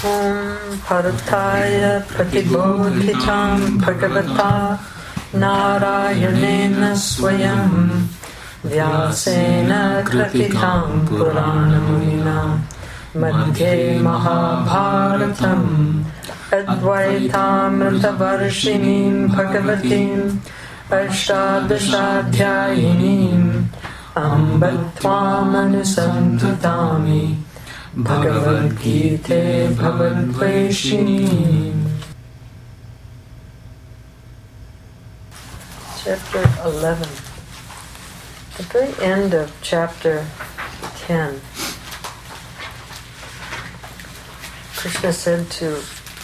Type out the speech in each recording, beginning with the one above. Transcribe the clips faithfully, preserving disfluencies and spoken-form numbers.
Om Parataya Pratibodhitam Bhagavata Narayanena Swayam Vyasena Kratitam Puranamunina Madhye Mahabharatam Advaitamritavarshinim Bhagavatim Ashtadashadhyayinim Ambatvamanusamtutami Bhagavad Gita Bhavadveshini. Chapter eleven. At the very end of chapter ten, Krishna said to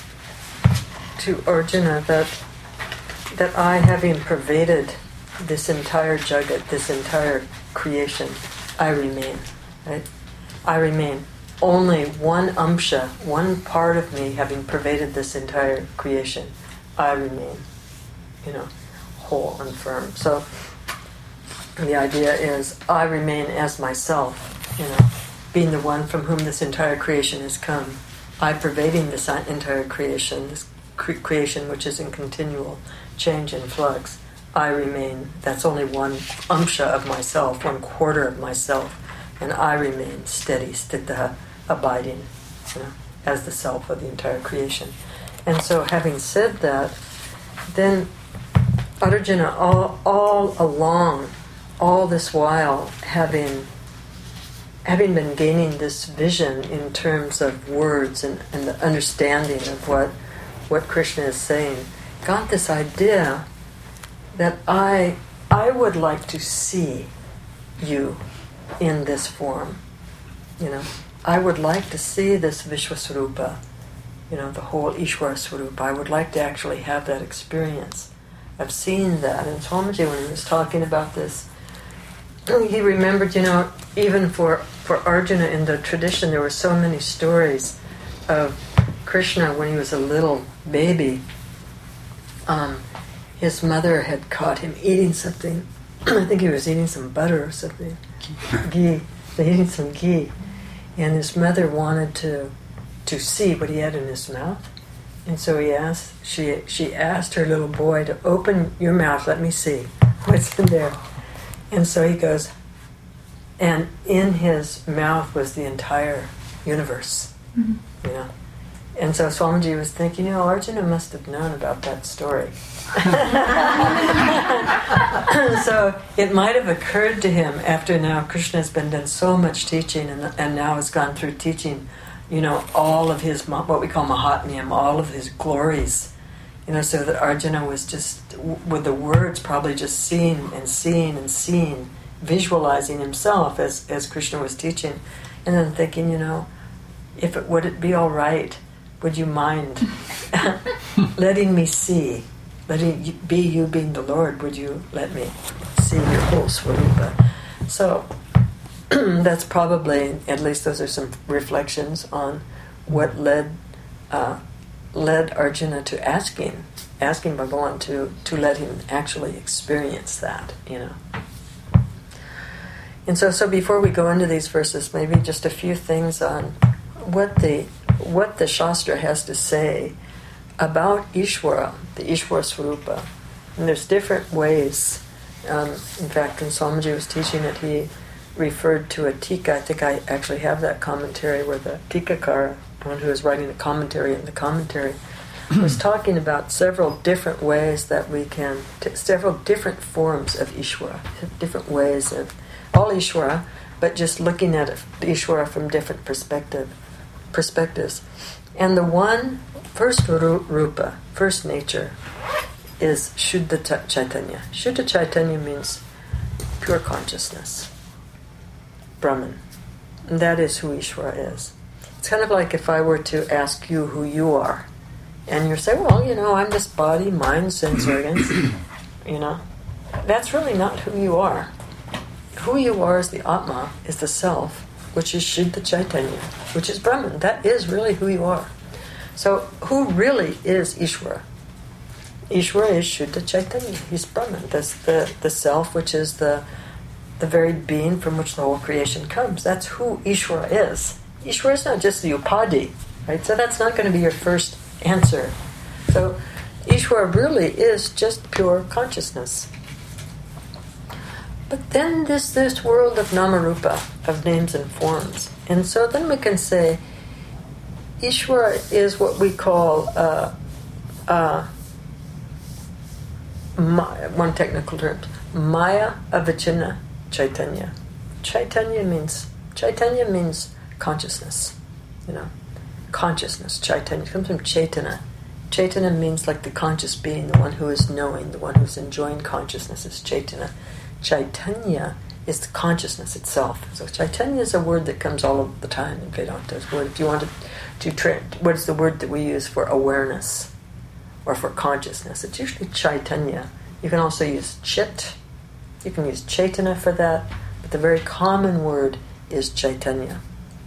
to Arjuna that that I, having pervaded this entire jagat, this entire creation, I remain. Right? I remain. Only one amsha, one part of me having pervaded this entire creation, I remain, you know, whole and firm. So the idea is I remain as myself, you know, being the one from whom this entire creation has come. I pervading this entire creation, this cre- creation which is in continual change and flux. I remain. That's only one amsha of myself, one quarter of myself, and I remain steady, stita, abiding, you know, as the self of the entire creation. And so, having said that, then Arjuna, all, all along, all this while, having having been gaining this vision in terms of words and, and the understanding of what what Krishna is saying, got this idea that I I would like to see you in this form, you know. I would like to see this Vishwaswarupa, you know, the whole Ishvara Swarupa. I would like to actually have that experience of seeing that. And Swamiji, when he was talking about this, he remembered, you know, even for, for Arjuna in the tradition, there were so many stories of Krishna when he was a little baby. Um, his mother had caught him eating something. I think he was eating some butter or something. Ghee. They eating some ghee. And his mother wanted to to see what he had in his mouth. And so he asked, she she asked her little boy to open your mouth, let me see what's in there. And so he goes, and in his mouth was the entire universe, mm-hmm. you know. And so Swamiji was thinking, you know, Arjuna must have known about that story. So it might have occurred to him after now Krishna has been done so much teaching and, and now has gone through teaching, you know, all of his, what we call Mahatmyam, all of his glories, you know, so that Arjuna was just, with the words, probably just seeing and seeing and seeing, visualizing himself as, as Krishna was teaching, and then thinking, you know, if it, would it be all right, would you mind letting me see, letting you, be you being the Lord, would you let me see your whole Swarupa? So that's probably, at least those are some reflections on what led uh, led Arjuna to asking, asking Bhagavan to, to let him actually experience that, you know. And so, so before we go into these verses, maybe just a few things on what the what the Shastra has to say about Ishvara, the Ishvara Swarupa. And there's different ways. Um, in fact, when Swamiji was teaching it, he referred to a tika. I think I actually have that commentary where the tikakara, one who was writing the commentary in the commentary, was talking about several different ways that we can, t- several different forms of Ishvara, different ways of all Ishvara, but just looking at it, Ishvara from different perspective, perspectives. And the one, first rupa, first nature, is Shuddha Chaitanya. Shuddha Chaitanya means pure consciousness, Brahman. And that is who Ishvara is. It's kind of like if I were to ask you who you are, and you say, well, you know, I'm this body, mind, sense organs, you know. That's really not who you are. Who you are is the Atma, is the self, which is Shuddha Chaitanya, which is Brahman. That is really who you are. So who really is Ishvara? Ishvara is Shuddha Chaitanya. He's Brahman. That's the, the self, which is the the very being from which the whole creation comes. That's who Ishvara is. Ishvara is not just the upadhi. right? So that's not going to be your first answer. So Ishvara really is just pure consciousness. But then this this world of Namarupa, of names and forms. And so then we can say Ishvara is what we call uh, uh, ma- one technical term, Maya Avichinna Chaitanya. Chaitanya means Chaitanya means consciousness, you know, consciousness. Chaitanya comes from Chaitana. Chaitana means like the conscious being, the one who is knowing, the one who's enjoying consciousness is Chaitana. Chaitanya is the consciousness itself. So Chaitanya is a word that comes all of the time in Vedanta's word. If you want to, to tra- what is the word that we use for awareness or for consciousness? It's usually Chaitanya. You can also use Chit. You can use Chaitana for that. But the very common word is Chaitanya.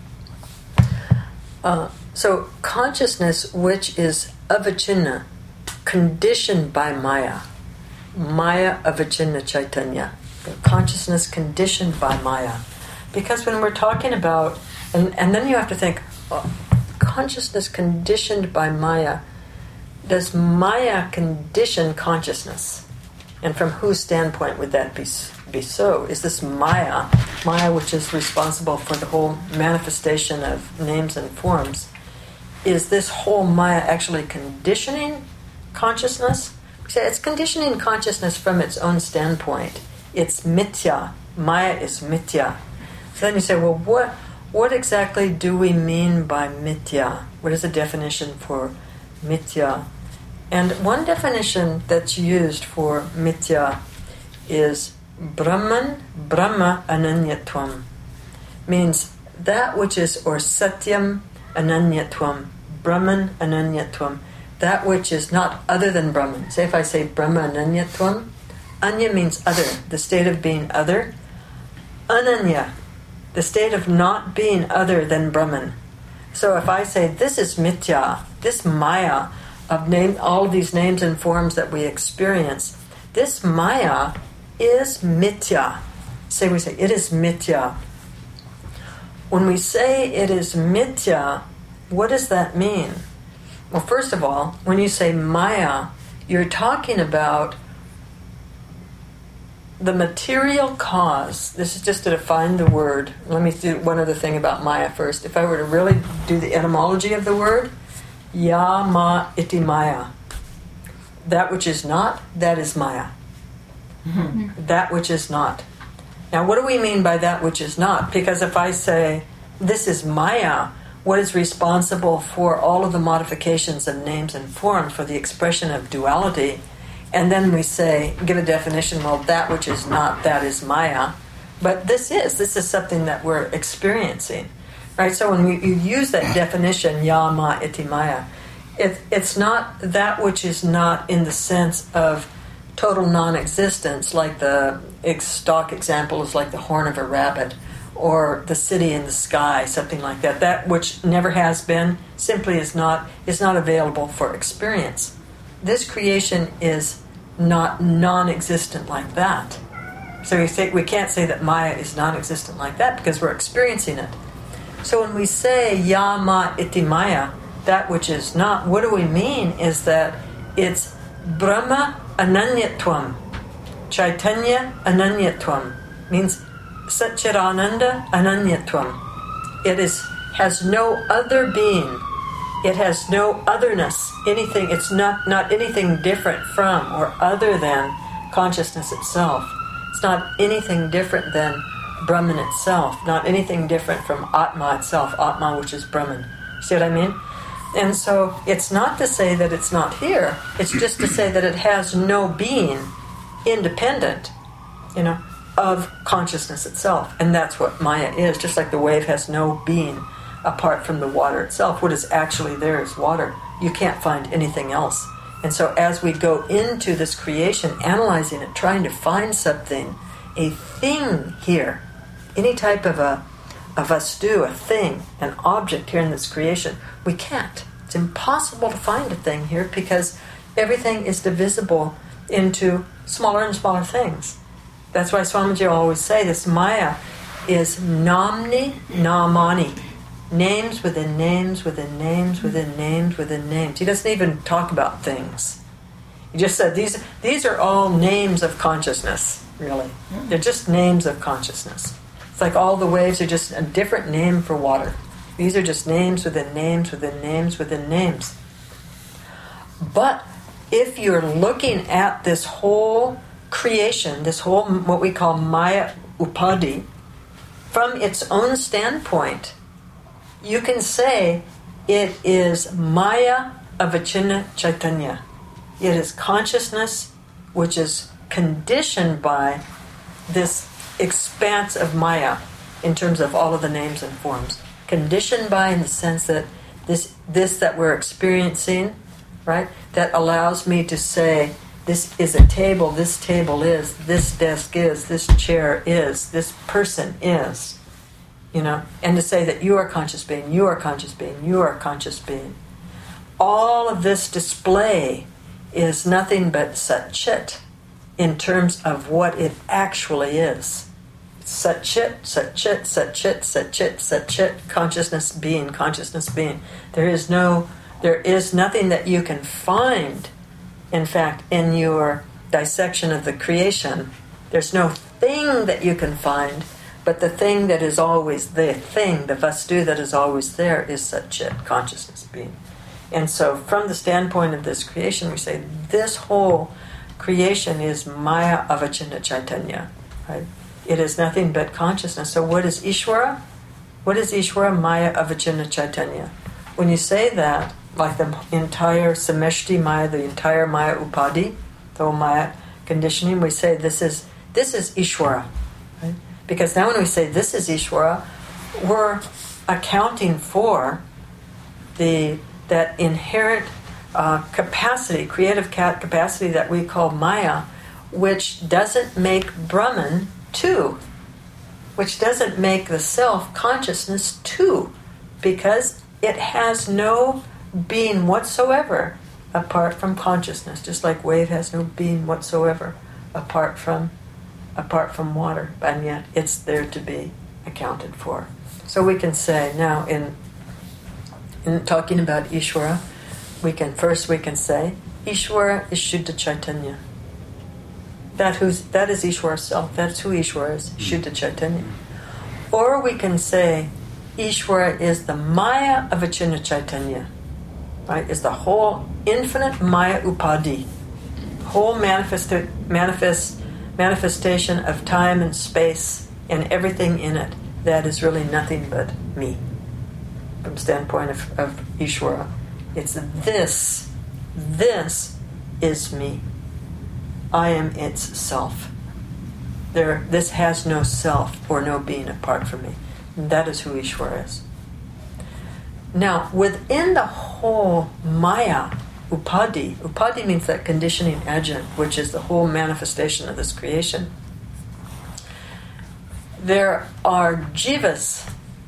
Uh, so consciousness, which is avichinna, conditioned by Maya. Maya avichinna Chaitanya. The consciousness conditioned by Maya. Because when we're talking about, and, and then you have to think, oh, consciousness conditioned by Maya, does Maya condition consciousness? And from whose standpoint would that be, be so? Is this Maya, Maya which is responsible for the whole manifestation of names and forms, is this whole Maya actually conditioning consciousness? We say it's conditioning consciousness from its own standpoint. It's mithya. Maya is mithya. So then you say, well, what what exactly do we mean by mithya? What is the definition for mithya? And one definition that's used for mithya is Brahman, Brahma Ananyatvam. Means that which is, or Satyam Ananyatvam, Brahman Ananyatvam, that which is not other than Brahman. Say if I say Brahma Ananyatvam, Anya means other, the state of being other. Ananya, the state of not being other than Brahman. So if I say this is mithya, this Maya of name, all of these names and forms that we experience, this Maya is mithya. Say we say it is mithya. When we say it is mithya, what does that mean? Well, first of all, when you say Maya, you're talking about the material cause. This is just to define the word. Let me do one other thing about Maya first. If I were to really do the etymology of the word, Ya ma iti Maya. That which is not, that is Maya. Mm-hmm. That which is not. Now, what do we mean by that which is not? Because if I say, this is Maya, what is responsible for all of the modifications of names and forms for the expression of duality, and then we say, give a definition, well, that which is not, that is Maya. But this is, this is something that we're experiencing. Right? So when we, you use that definition, ya ma iti Maya, it, it's not that which is not in the sense of total non-existence, like the stock example is like the horn of a rabbit, or the city in the sky, something like that. That which never has been simply is not is not available for experience. This creation is not non-existent like that. So we say we can't say that Maya is non-existent like that because we're experiencing it. So when we say ya ma iti Maya, that which is not, what do we mean is that it's Brahma Ananyatvam, Chaitanya Ananyatvam, means Satchidananda Ananyatvam. It is has no other being. It has no otherness. Anything. It's not not anything different from or other than consciousness itself. It's not anything different than Brahman itself. Not anything different from Atma itself. Atma, which is Brahman. See what I mean? And so it's not to say that it's not here. It's just to say that it has no being independent, you know, of consciousness itself. And that's what Maya is. Just like the wave has no being apart from the water itself. What is actually there is water. You can't find anything else. And so as we go into this creation, analyzing it, trying to find something, a thing here, any type of a, a vastu, a thing, an object here in this creation, we can't. It's impossible to find a thing here because everything is divisible into smaller and smaller things. That's why Swamiji will always say this Maya is namni namani. names within names within names within names within names. He doesn't even talk about things. He just said these these are all names of consciousness, really. They're just names of consciousness. It's like all the waves are just a different name for water. These are just names within names within names within names. But if you're looking at this whole creation, this whole what we call Maya Upadhi, from its own standpoint, you can say it is Maya Avichinna Chaitanya. It is consciousness which is conditioned by this expanse of Maya in terms of all of the names and forms. Conditioned by in the sense that this this that we're experiencing, right, that allows me to say this is a table, this table is, this desk is, this chair is, this person is, you know, and to say that you are conscious being, you are conscious being, you are conscious being. All of this display is nothing but Sat-Chit in terms of what it actually is. Sat-Chit, Sat-Chit, Sat-Chit, Sat-Chit, Sat-Chit, consciousness being, consciousness being. There is no, there is nothing that you can find, in fact, in your dissection of the creation. There's no thing that you can find, but the thing that is always the thing, the vastu that is always there is Sat-Chit, consciousness being. And so from the standpoint of this creation, we say this whole creation is Maya Avichinna Chaitanya, right? It is nothing but consciousness. So what is Ishvara? What is Ishvara? Maya Avichinna Chaitanya. When you say that, like the entire Sameshti Maya, the entire Maya Upadhi, the whole Maya conditioning, we say this is this is Ishvara, right? Because now when we say this is Ishvara, we're accounting for the that inherent uh, capacity, creative capacity that we call Maya, which doesn't make Brahman two, which doesn't make the self consciousness two, because it has no being whatsoever apart from consciousness, just like wave has no being whatsoever apart from apart from water, and yet it's there to be accounted for. So we can say now in in talking about Ishvara, we can first we can say Ishvara is Shuddha Chaitanya. That who's that is Ishvara's self. That's who Ishvara is, Shuddha Chaitanya. Or we can say Ishvara is the Maya Avichinna Chaitanya, right? Is the whole infinite Maya Upadhi, whole manifest manifest manifestation of time and space and everything in it. That is really nothing but me. From the standpoint of, of Ishvara, it's this. This is me. I am its self. There, this has no self or no being apart from me. And that is who Ishvara is. Now, within the whole Maya, Upadhi, Upadhi means that conditioning agent, which is the whole manifestation of this creation. There are jivas.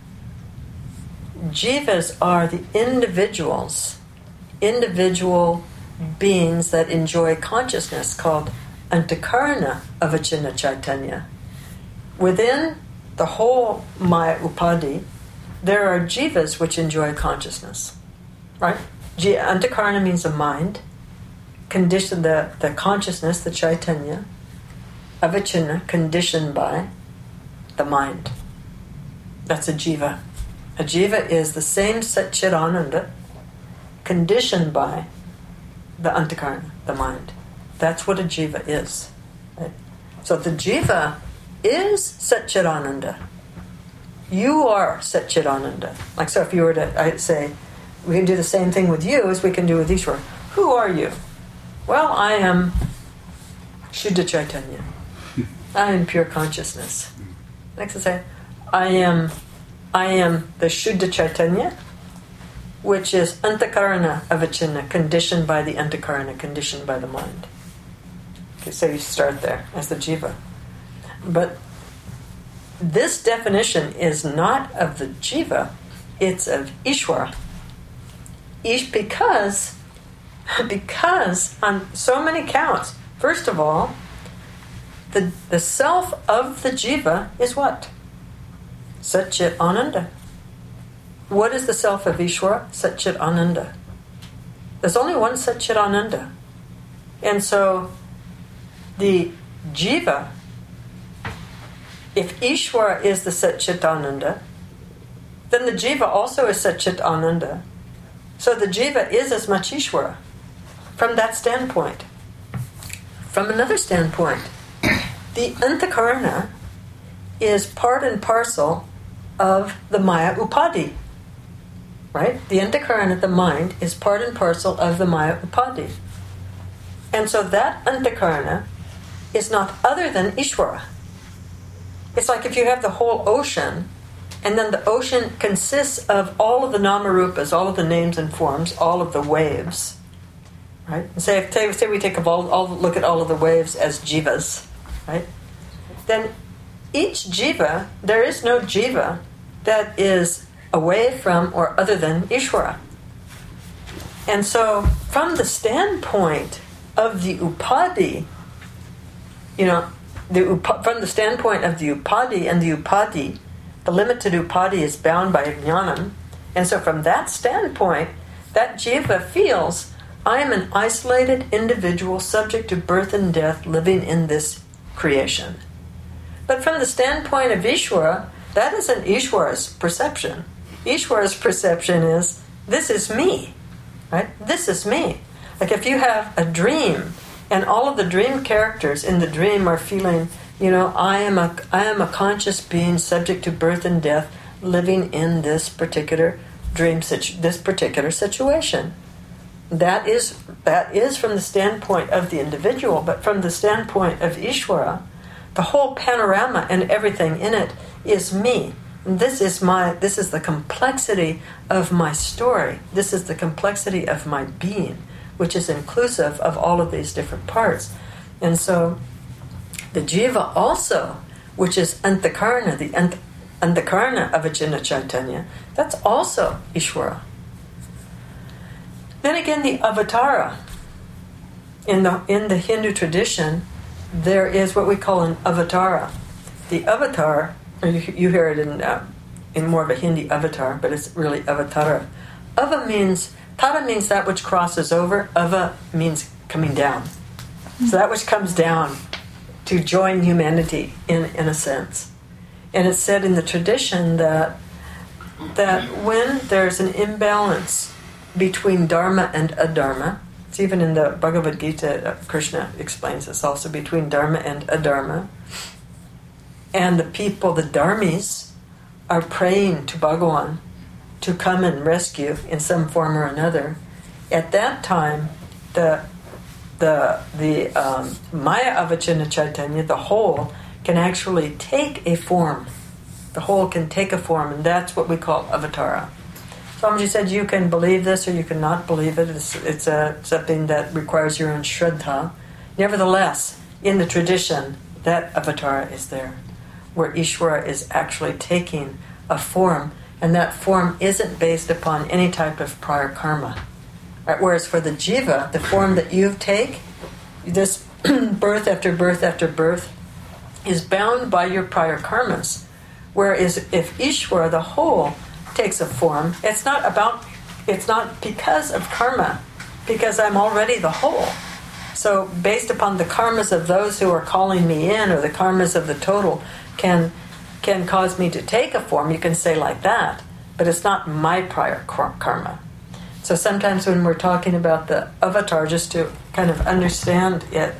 Jivas are the individuals, individual beings that enjoy consciousness called Antakarana Avichinna Chaitanya. Within the whole Maya Upadhi, there are jivas which enjoy consciousness. Right? Antakarana means the mind, condition the, the consciousness, the Chaitanya, Avichinna, conditioned by the mind. That's a jiva. A jiva is the same Satchidananda conditioned by the Antakarana, the mind. That's what a jiva is. Right? So the jiva is Satchidananda. You are Satchidananda. Like so if you were to I'd say, we can do the same thing with you as we can do with Ishvara. Who are you? Well, I am Shuddha Chaitanya. I am pure consciousness. Next I say, I am I am the Shuddha Chaitanya, which is Antakarana Avichinna, conditioned by the Antakarana, conditioned by the mind. Okay, so you start there as the jiva. But this definition is not of the jiva, it's of Ishvara. Ish, because, because on so many counts, first of all, the, the self of the jiva is what? Satchit Ananda. what is the self of Ishvara? Satchit Ananda. There's only one Satchit Ananda. And so the jiva, if Ishvara is the Satchit Ananda, then the jiva also is Satchit Ananda. So the jiva is as much Ishvara from that standpoint. From another standpoint, the antakarana is part and parcel of the Maya Upadhi. Right? The antakarana, the mind, is part and parcel of the Maya Upadhi. And so that antakarana is not other than Ishvara. It's like if you have the whole ocean, and then the ocean consists of all of the namarupas, all of the names and forms, all of the waves. Right? And say, if, say we take all, all look at all of the waves as jivas, right? Then each jiva, there is no jiva that is away from or other than Ishvara. And so from the standpoint of the upadhi, you know, the up, from the standpoint of the upadhi and the upadhi, the limited upadhi is bound by jnanam. And so from that standpoint, that jiva feels, I am an isolated individual subject to birth and death living in this creation. But from the standpoint of Ishvara, that isn't Ishvara's perception. Ishvara's perception is, this is me, right? This is me. Like if you have a dream, and all of the dream characters in the dream are feeling, you know, I am a, I am a conscious being subject to birth and death living in this particular dream, situ- this particular situation. That is, that is from the standpoint of the individual, but from the standpoint of Ishvara, the whole panorama and everything in it is me. And this is my, this is the complexity of my story. This is the complexity of my being, which is inclusive of all of these different parts. And so the jiva also, which is antakarana, the ant- antakarana of Achinna Chaitanya, that's also Ishvara. Then again, the avatara. In the in the Hindu tradition, there is what we call an avatara. The avatar, or you, you hear it in uh, in more of a Hindi avatar, but it's really avatara. Ava means, tara means that which crosses over. Ava means coming down. So that which comes down to join humanity in, in a sense. And it's said in the tradition that that when there's an imbalance between dharma and adharma, it's even in the Bhagavad Gita, uh, Krishna explains this also, between dharma and adharma, and the people, the dharmis, are praying to Bhagavan to come and rescue in some form or another. At that time, the the the um, Maya of Achinna Chaitanya, the whole, can actually take a form. The whole can take a form, and that's what we call avatara. Swamiji said you can believe this or you cannot believe it. It's, it's a, something that requires your own shraddha. Nevertheless, in the tradition, that avatara is there, where Ishvara is actually taking a form, and that form isn't based upon any type of prior karma. Right? Whereas for the jiva, the form that you take, this birth after birth after birth, is bound by your prior karmas. Whereas if Ishvara, the whole, takes a form, it's not about, it's not because of karma, because I'm already the whole. So based upon the karmas of those who are calling me in, or the karmas of the total, can can cause me to take a form, you can say like that, but it's not my prior karma. So sometimes when we're talking about the avatar, just to kind of understand it,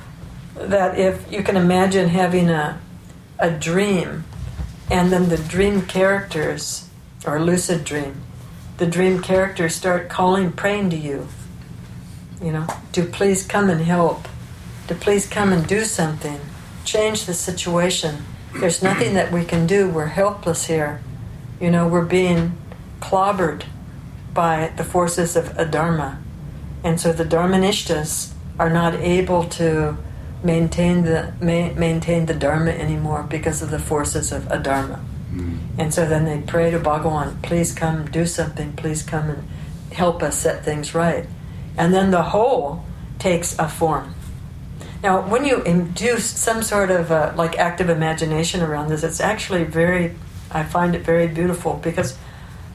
that if you can imagine having a a dream, and then the dream characters, or lucid dream, the dream characters start calling, praying to you, you know, to please come and help, to please come and do something, change the situation. There's nothing that we can do. We're helpless here. You know, we're being clobbered by the forces of adharma. And so the dharmanishtas are not able to maintain the ma- maintain the dharma anymore because of the forces of adharma. And so then they pray to Bhagavan, please come do something, please come and help us set things right. And then the whole takes a form. Now, when you induce some sort of uh, like active imagination around this, it's actually very, I find it very beautiful, because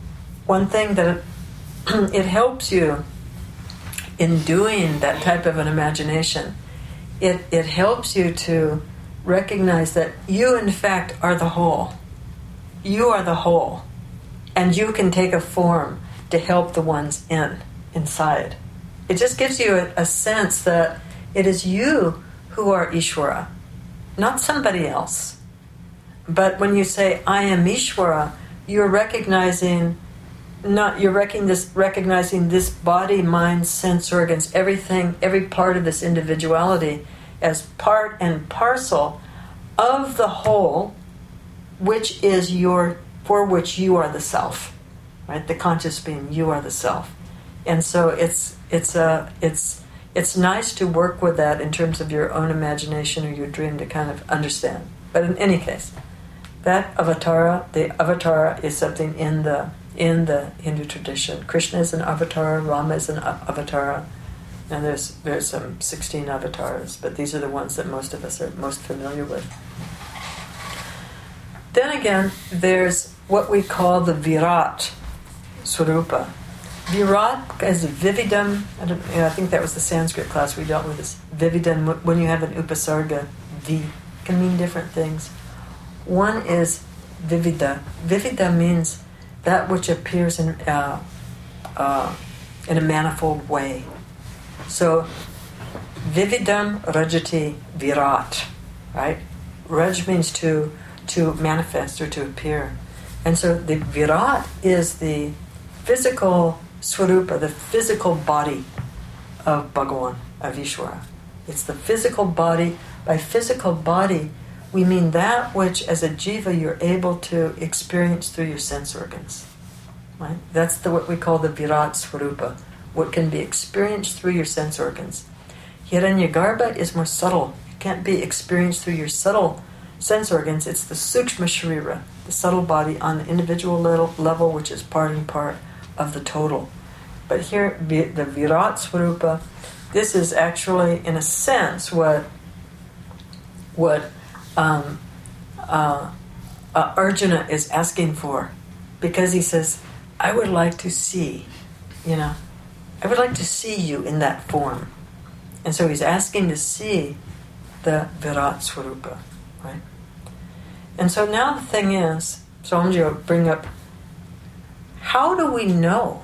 one thing that it, it helps you in doing that type of an imagination, it, it helps you to recognize that you, in fact, are the whole. You are the whole. And you can take a form to help the ones in, inside. It just gives you a, a sense that it is you who are Ishvara, not somebody else. But when you say, I am Ishvara, you're recognizing not you're recognizing this, recognizing this body, mind, sense organs, everything, every part of this individuality as part and parcel of the whole, which is your, for which you are the self, right? The conscious being, you are the self, and so it's it's a it's it's nice to work with that in terms of your own imagination or your dream to kind of understand. But in any case, that avatara, the avatara, is something in the in the Hindu tradition. Krishna is an avatara, Rama is an avatara, and there's there's some sixteen avatars, but these are the ones that most of us are most familiar with. Then again, there's what we call the Virat Swarupa. Virat is Vividam. I, don't, you know, I think that was the Sanskrit class we dealt with this. Vividam, when you have an upasarga, V, can mean different things. One is Vivida. Vivida means that which appears in uh, uh, in a manifold way. So, Vividam Rajati Virat, right? Raj means to to manifest or to appear. And so the Virat is the physical Swarupa, the physical body of Bhagavan, of Ishvara. It's the physical body. By physical body, we mean that which, as a jiva, you're able to experience through your sense organs. Right? That's the what we call the Virat Swarupa, what can be experienced through your sense organs. Hiranyagarbha is more subtle. It can't be experienced through your subtle sense organs. It's the Sukshma Sharira, the subtle body on the individual level, level, which is part and part of the total. But here, the Virat Swarupa, this is actually, in a sense, what what Um, uh, uh, Arjuna is asking for, because he says, I would like to see, you know, I would like to see you in that form. And so he's asking to see the Virat Swarupa, right? And so now the thing is, so I'm going to bring up, how do we know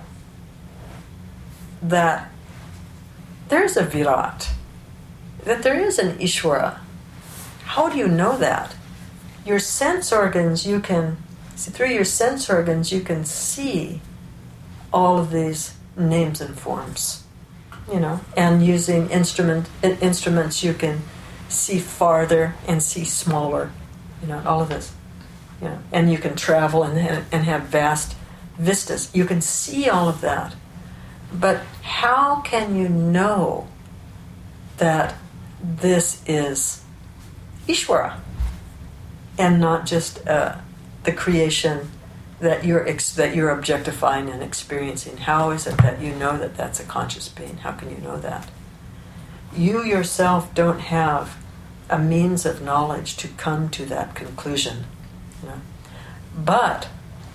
that there's a Virat, that there is an Ishvara? How do you know that? Your sense organs, you can, see, through your sense organs, you can see all of these names and forms, you know, and using instrument instruments, you can see farther and see smaller, you know, all of this, you know, and you can travel and and have vast vistas. You can see all of that, but how can you know that this is Ishvara, and not just uh, the creation that you're ex- that you're objectifying and experiencing? How is it that you know that that's a conscious being? How can you know that? You yourself don't have a means of knowledge to come to that conclusion. You know? But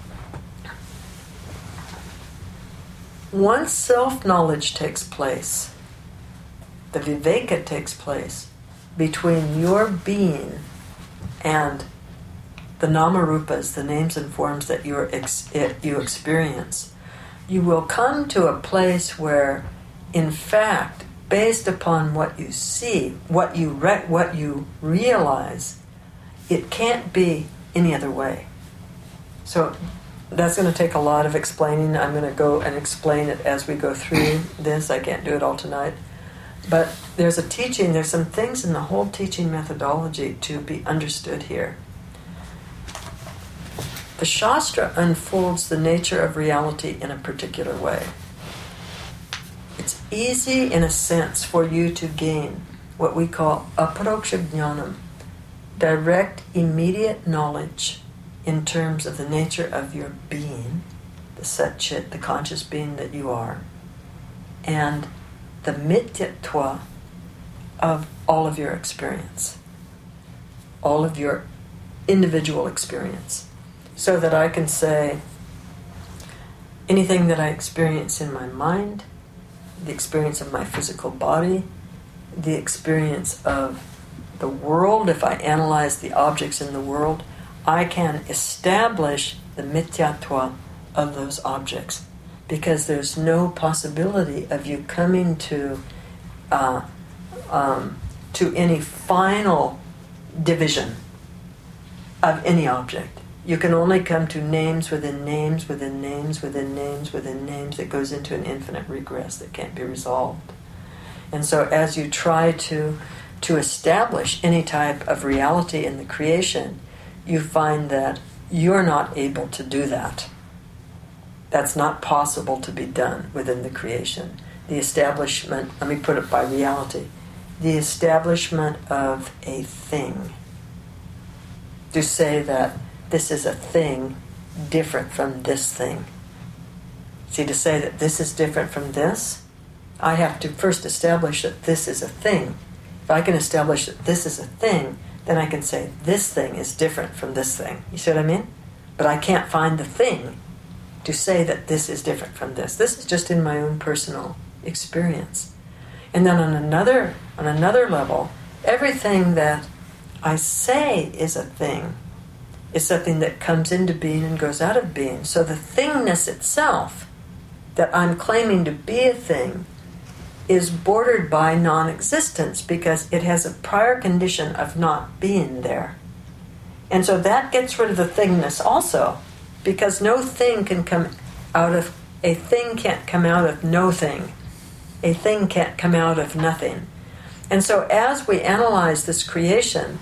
once self-knowledge takes place, the viveka takes place between your being and the namarupas, the names and forms that you ex- you experience, you will come to a place where, in fact, based upon what you see, what you re- what you realize, it can't be any other way. So that's going to take a lot of explaining. I'm going to go and explain it as we go through this. I can't do it all tonight. But there's a teaching, there's some things in the whole teaching methodology to be understood here. The Shastra unfolds the nature of reality in a particular way. It's easy, in a sense, for you to gain what we call aparoksha jnanam, direct, immediate knowledge in terms of the nature of your being, the Sat Chit, the conscious being that you are, and the mityatva of all of your experience, all of your individual experience, so that I can say, anything that I experience in my mind, the experience of my physical body, the experience of the world, if I analyze the objects in the world, I can establish the mithyatva of those objects, because there's no possibility of you coming to uh, um, to any final division of any object. You can only come to names within names within names within names within names that goes into an infinite regress that can't be resolved. And so as you try to to establish any type of reality in the creation, you find that you're not able to do that. That's not possible to be done within the creation. The establishment, let me put it by reality, the establishment of a thing. To say that this is a thing different from this thing. See, to say that this is different from this, I have to first establish that this is a thing. If I can establish that this is a thing, then I can say this thing is different from this thing. You see what I mean? But I can't find the thing to say that this is different from this. This is just in my own personal experience. And then on another on another level, everything that I say is a thing is something that comes into being and goes out of being. So the thingness itself, that I'm claiming to be a thing, is bordered by non-existence because it has a prior condition of not being there. And so that gets rid of the thingness also, because no thing can come out of, a thing can't come out of no thing. A thing can't come out of nothing. And so as we analyze this creation,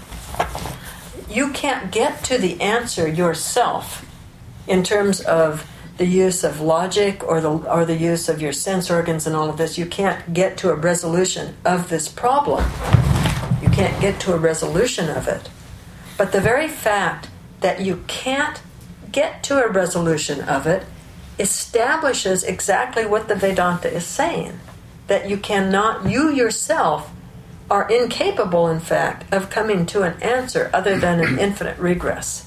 you can't get to the answer yourself in terms of the use of logic or the or the use of your sense organs and all of this. You can't get to a resolution of this problem. You can't get to a resolution of it. But the very fact that you can't get to a resolution of it establishes exactly what the Vedanta is saying. That you cannot, you yourself are incapable, in fact, of coming to an answer other than an infinite regress.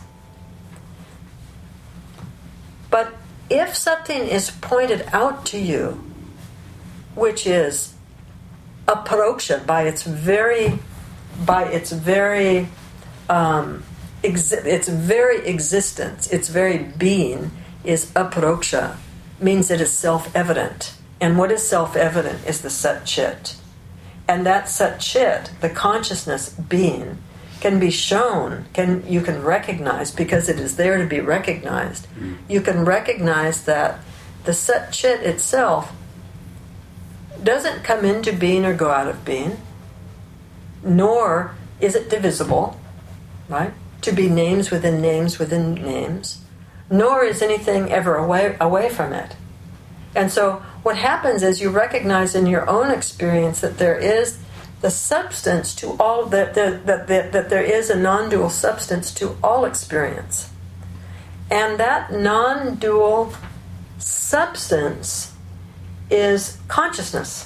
But if something is pointed out to you, which is a paroksha by its very, by its very, um, exi- its very existence, its very being is aparoksha, means it is self-evident. And what is self-evident is the Sat Chit. And that Sat Chit, the consciousness being, can be shown, can you can recognize, because it is there to be recognized. Mm. You can recognize that the Sat Chit itself doesn't come into being or go out of being, nor is it divisible, right? To be names within names within names, nor is anything ever away away from it. And so what happens is you recognize in your own experience that there is the substance to all, that, that, that, that, that there is a non-dual substance to all experience. And that non-dual substance is consciousness.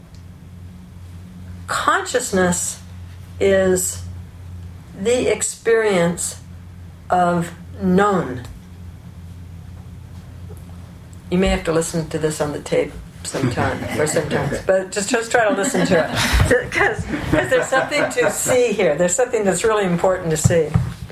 Consciousness is the experience of known. You may have to listen to this on the tape sometime, or sometimes, but just, just try to listen to it. Because there's something to see here. There's something that's really important to see.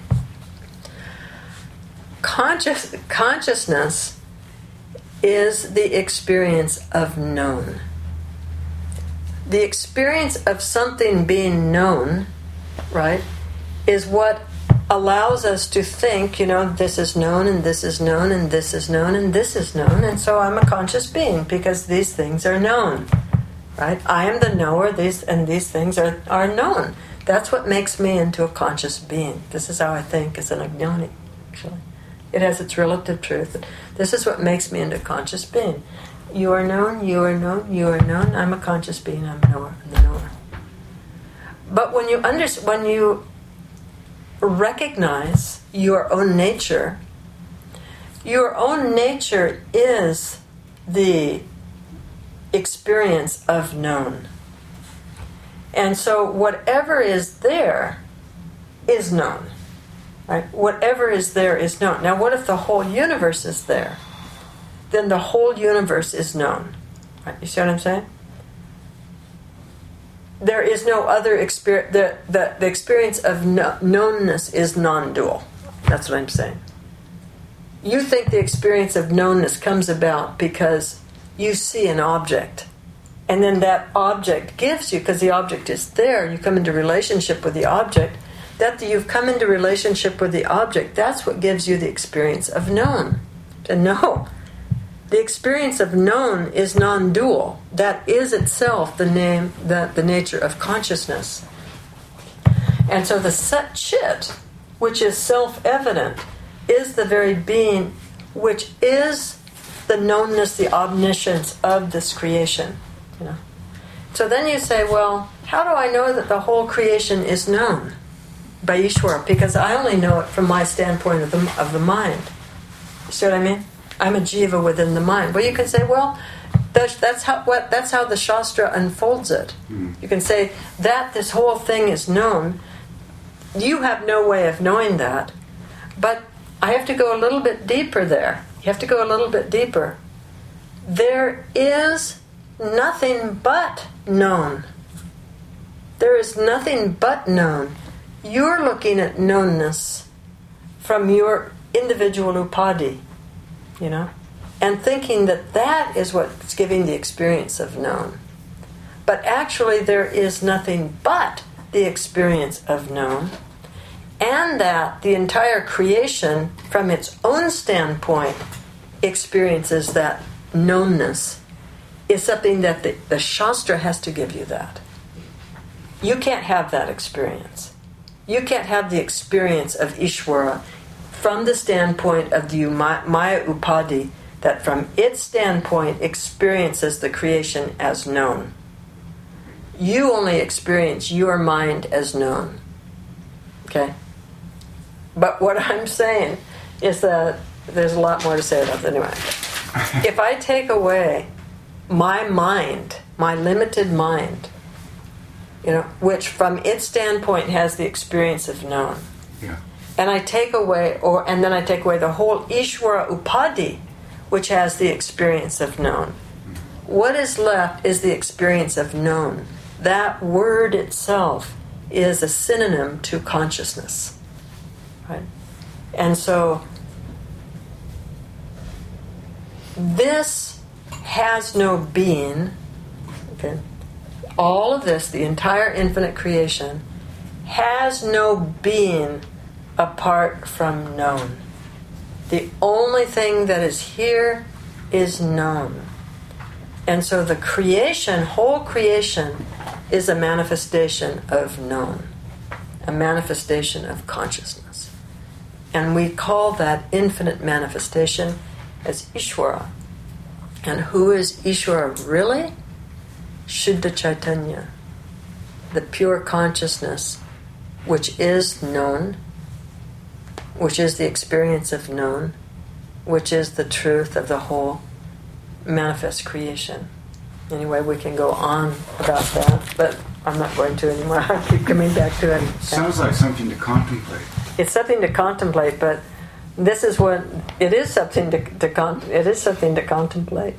Conscious, consciousness is the experience of known. The experience of something being known, right, is what allows us to think, you know, this is known and this is known and this is known and this is known, and so I'm a conscious being because these things are known, right? I am the knower, these and these things are, are known. That's what makes me into a conscious being. This is how I think as an ajnani, actually. It has its relative truth. This is what makes me into a conscious being. You are known, you are known, you are known. I'm a conscious being, I'm a knower, I'm the knower. But when you under, when you recognize your own nature, your own nature is the experience of known. And so whatever is there is known. Right? Whatever is there is known. Now what if the whole universe is there? then the whole universe is known. Right? You see what I'm saying? There is no other experience. The, the, the experience of no, knownness is non-dual. That's what I'm saying. You think the experience of knownness comes about because you see an object, and then that object gives you, because the object is there, you come into relationship with the object, that you've come into relationship with the object, that's what gives you the experience of known. To know. The experience of known is non-dual. That is itself the name, the, the nature of consciousness. And so the Sat Chit, which is self-evident, is the very being which is the knownness, the omniscience of this creation. You know. So then you say, well, how do I know that the whole creation is known by Ishvara? Because I only know it from my standpoint of the, of the mind. You see what I mean? I'm a jiva within the mind. Well, you can say, well, that's, that's how what that's how the Shastra unfolds it. Mm. You can say that this whole thing is known. You have no way of knowing that, but I have to go a little bit deeper there. You have to go a little bit deeper. There is nothing but known. There is nothing but known. You're looking at knownness from your individual upadhi, you know, and thinking that that is what's giving the experience of known. But actually there is nothing but the experience of known, and that the entire creation, from its own standpoint, experiences that knownness, is something that the, the Shastra has to give you that. You can't have that experience. You can't have the experience of Ishvara from the standpoint of the Maya Upadhi, that from its standpoint experiences the creation as known. You only experience your mind as known. Okay? But what I'm saying is that there's a lot more to say about that anyway. If I take away my mind, my limited mind, you know, which from its standpoint has the experience of known, yeah. and I take away, or and then I take away the whole Ishvara Upadhi, which has the experience of known, what is left is the experience of known. That word itself is a synonym to consciousness. Right? And so this has no being. Okay? All of this, the entire infinite creation, has no being apart from known. The only thing that is here is known. And so the creation, whole creation, is a manifestation of known, a manifestation of consciousness. And we call that infinite manifestation as Ishvara. And who is Ishvara really? Shuddha Chaitanya, the pure consciousness, which is known, which is the experience of known, which is the truth of the whole manifest creation. Anyway, we can go on about that, but I'm not going to anymore. I keep coming back to it. Sounds like something to contemplate. It's something to contemplate, but this is what it is. Something to, to con. It is something to contemplate.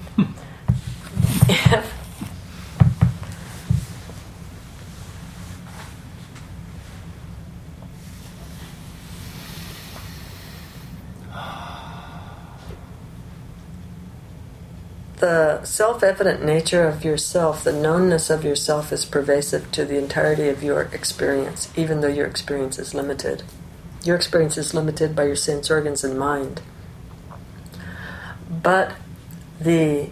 The self-evident nature of yourself, the knownness of yourself, is pervasive to the entirety of your experience, even though your experience is limited. Your experience is limited by your sense organs and mind. But the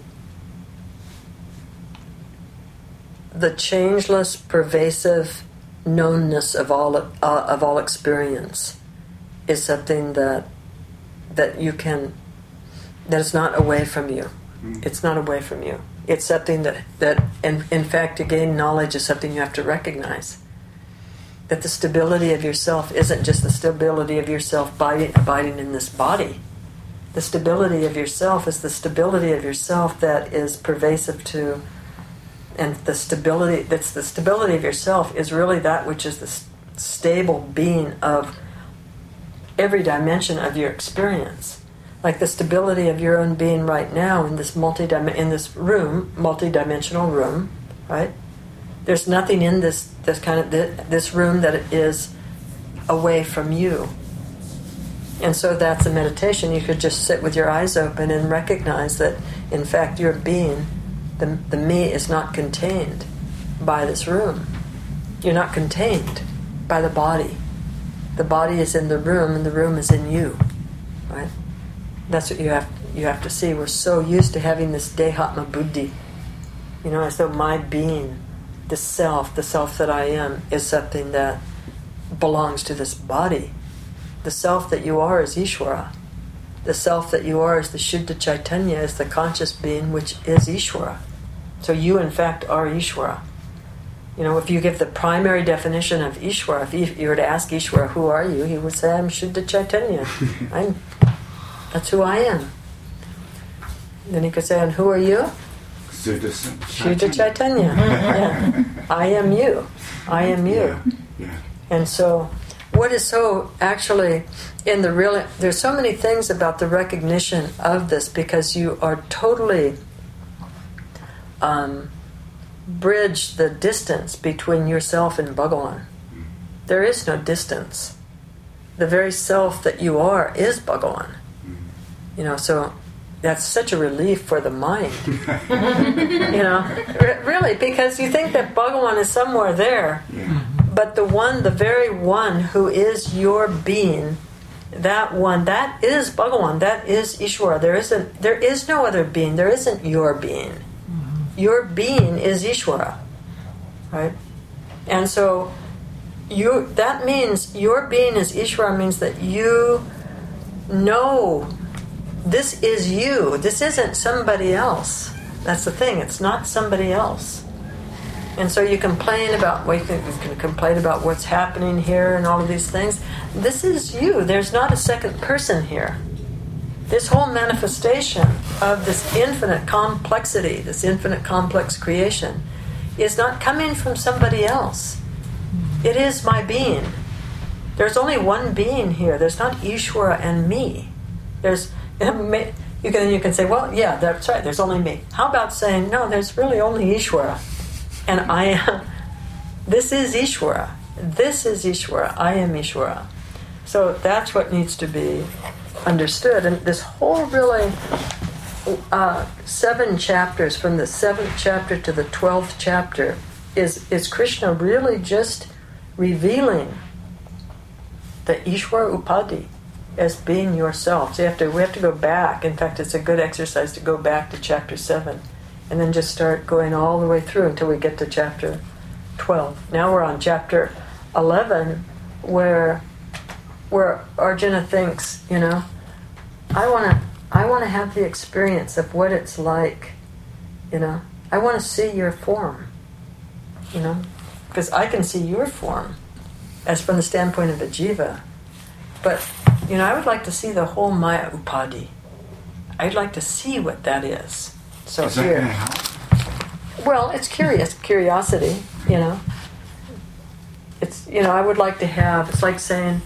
the changeless, pervasive knownness of all uh, of all experience is something that that you can that is not away from you. It's not away from you. It's something that, that in, in fact, to gain knowledge is something you have to recognize. That the stability of yourself isn't just the stability of yourself abiding, abiding in this body. The stability of yourself is the stability of yourself that is pervasive to, and the stability, that's the stability of yourself is really that which is the st- stable being of every dimension of your experience. Like the stability of your own being right now in this multi in this room, multi-dimensional room, right? There's nothing in this this kind of this room that is away from you. And so that's a meditation. You could just sit with your eyes open and recognize that, in fact, your being, the, the me, is not contained by this room. You're not contained by the body. The body is in the room, and the room is in you, right? That's what you have you have to see. We're so used to having this dehatma buddhi, you know, as though my being, the self, the self that I am, is something that belongs to this body. The self that you are is Ishvara. The self that you are is the Shuddha Chaitanya, is the conscious being, which is Ishvara. So you, in fact, are Ishvara. You know, if you give the primary definition of Ishvara, if you were to ask Ishvara, who are you? He would say, I'm Shuddha Chaitanya. I'm, that's who I am. Then he could say, and who are you? Shuddha Chaitanya. Yeah. I am you. I am you. Yeah. Yeah. And so, what is so actually in the real, there's so many things about the recognition of this, because you are totally um, bridge the distance between yourself and Bhagavan. There is no distance. The very self that you are is Bhagavan. You know, so that's such a relief for the mind. You know, r- really, because you think that Bhagavan is somewhere there, Yeah. but the one, the very one who is your being, that one, that is Bhagavan, that is Ishvara. There isn't, there is no other being. There isn't your being. Your being is Ishvara, right? And so, you that means your being is Ishvara means that you know this is you. This isn't somebody else. That's the thing. It's not somebody else. And so you complain about, well, you can, you can complain about what's happening here and all of these things. This is you. There's not a second person here. This whole manifestation of this infinite complexity, this infinite complex creation, is not coming from somebody else. It is my being. There's only one being here. There's not Ishvara and me. There's you can you can say, well, yeah, that's right. There's only me. How about saying, no, there's really only Ishvara, and I am. This is Ishvara. This is Ishvara. I am Ishvara. So that's what needs to be understood. And this whole really uh, seven chapters, from the seventh chapter to the twelfth chapter, is is Krishna really just revealing the Ishvara Upadhi as being yourself. So you have to we have to go back. In fact, it's a good exercise to go back to chapter seven and then just start going all the way through until we get to chapter twelve. Now we're on chapter eleven, where where Arjuna thinks, you know, I want to I want to have the experience of what it's like, you know. I want to see your form, you know, because I can see your form as from the standpoint of a jiva. But, you know, I would like to see the whole Maya Upadhi. I'd like to see what that is. So is that here, going to help? well, it's curious, curiosity, you know. It's, you know, I would like to have, it's like saying,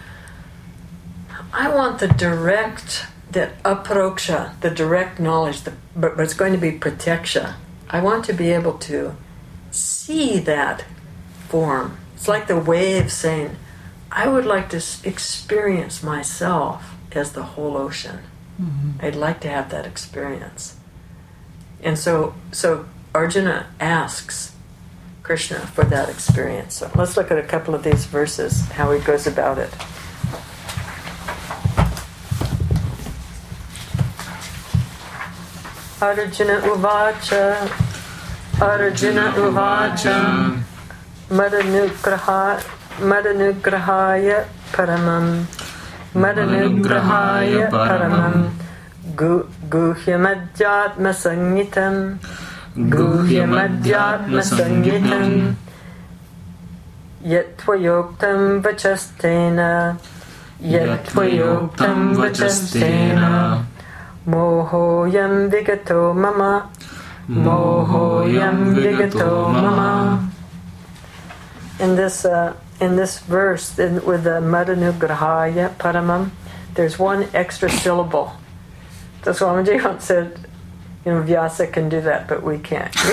I want the direct, the aparoksha, the direct knowledge, the, but, but it's going to be pratyaksha. I want to be able to see that form. It's like the wave saying, I would like to experience myself as the whole ocean. Mm-hmm. I'd like to have that experience. And so, so Arjuna asks Krishna for that experience. So let's look at a couple of these verses, how he goes about it. Arjuna uvacha, Arjuna uvacha, Madanugraha, Madanugrahaya paramam, Madanugrahaya paramam, Guhyamadhyatma sangitam, Guhyamadhyatma sangitam, Yatvayoktam vachastena, Yatvayoktam vachastena, Mohoyam vigato mama, Mohoyam vigato mama. In this, uh, in this verse, in, with the Madanugrahaya paramam, there's one extra syllable So Swamiji once said, you know, Vyasa can do that, but we can't. so,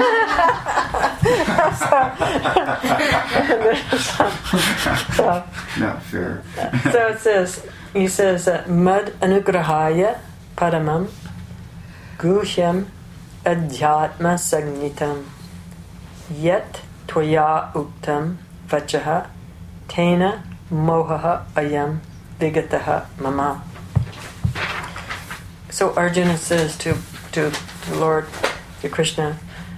so, Not fair. So it says, he says, uh, Mad anugrahaya paramam guhyam adhyatma sagnitam yet tvaya uktam vachaha tena mohaha ayam vigataha mama. So Arjuna says to, to the Lord, to Krishna,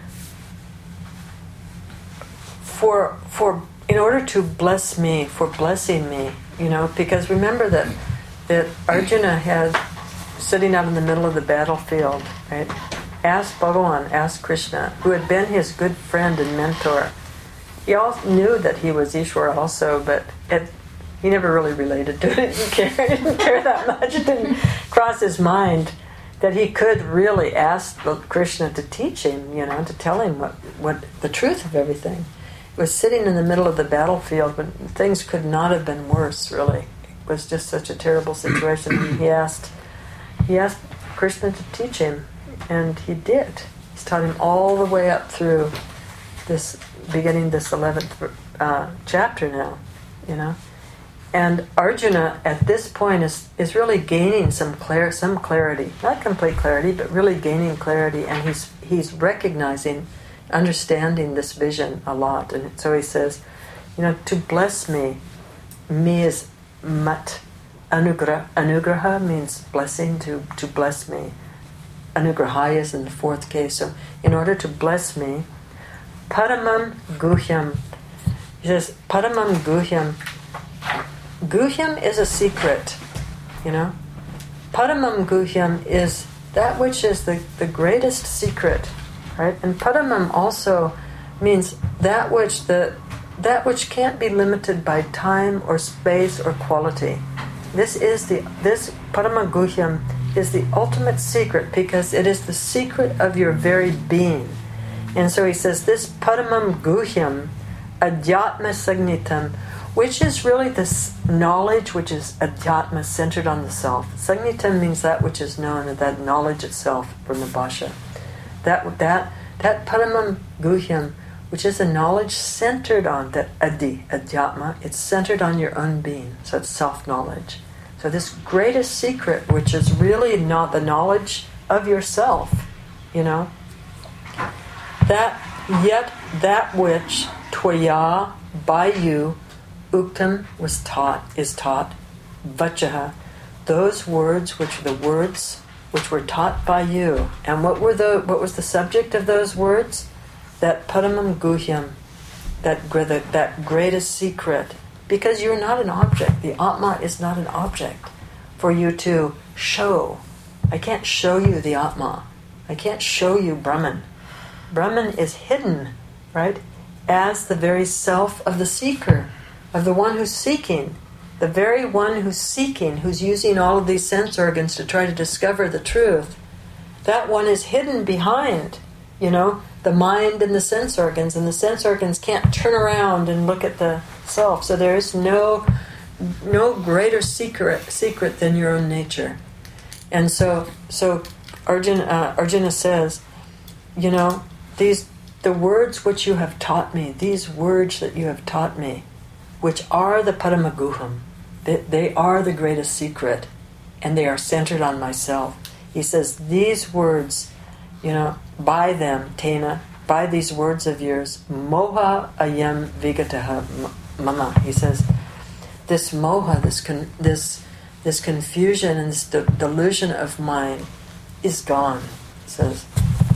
for for in order to bless me, for blessing me, you know, because remember that that Arjuna had, sitting out in the middle of the battlefield, right, asked Bhagavan, asked Krishna, who had been his good friend and mentor. He all knew that he was Ishwar also, but it, he never really related to it. He didn't care, he didn't care that much. It didn't cross his mind that he could really ask Krishna to teach him, you know, to tell him what, what the truth of everything. He was sitting in the middle of the battlefield, but things could not have been worse, really. It was just such a terrible situation. And he asked, he asked Krishna to teach him, and he did. He's taught him all the way up through this, beginning this eleventh uh, chapter now, you know. And Arjuna, at this point, is, is really gaining some clar- some clarity. Not complete clarity, but really gaining clarity. And he's he's recognizing, understanding this vision a lot. And so he says, you know, to bless me, me is mat. Anugraha, anugraha means blessing, to, to bless me. Anugrahaya is in the fourth case. So in order to bless me, paramam guhyam. He says, paramam guhyam. Guhyam is a secret, you know. Paramam guhyam is that which is the, the greatest secret, right? And paramam also means that which the that which can't be limited by time or space or quality. This is the this paramam guhyam is the ultimate secret because it is the secret of your very being. And so he says this paramam guhyam adhyatma sagnitam, which is really this knowledge which is adhyatma, centered on the self. Sagnitam means that which is known, that knowledge itself from the Bhasha. That that that paramam guhyam, which is a knowledge centered on that adi, adhyatma, it's centered on your own being, so it's self-knowledge. So this greatest secret, which is really not the knowledge of yourself, you know, that yet that which tvaya, by you, uktam was taught, is taught, vachaha, those words which are the words which were taught by you. And what were the what was the subject of those words? That paramam guhyam, that that greatest secret. Because you're not an object. The Atma is not an object for you to show. I can't show you the Atma. I can't show you Brahman. Brahman is hidden, right, as the very self of the seeker, of the one who's seeking, the very one who's seeking, who's using all of these sense organs to try to discover the truth. That one is hidden behind, you know, the mind and the sense organs, and the sense organs can't turn around and look at the self. So there is no no greater secret secret than your own nature. And so so Arjuna, uh, Arjuna says, you know, these the words which you have taught me, these words that you have taught me, which are the paramaguham, they, they are the greatest secret, and they are centered on myself. He says, these words, you know, by them, Tena, by these words of yours, moha ayam vigataha mama. He says, this moha, this con- this this confusion and this de- delusion of mine is gone. He says,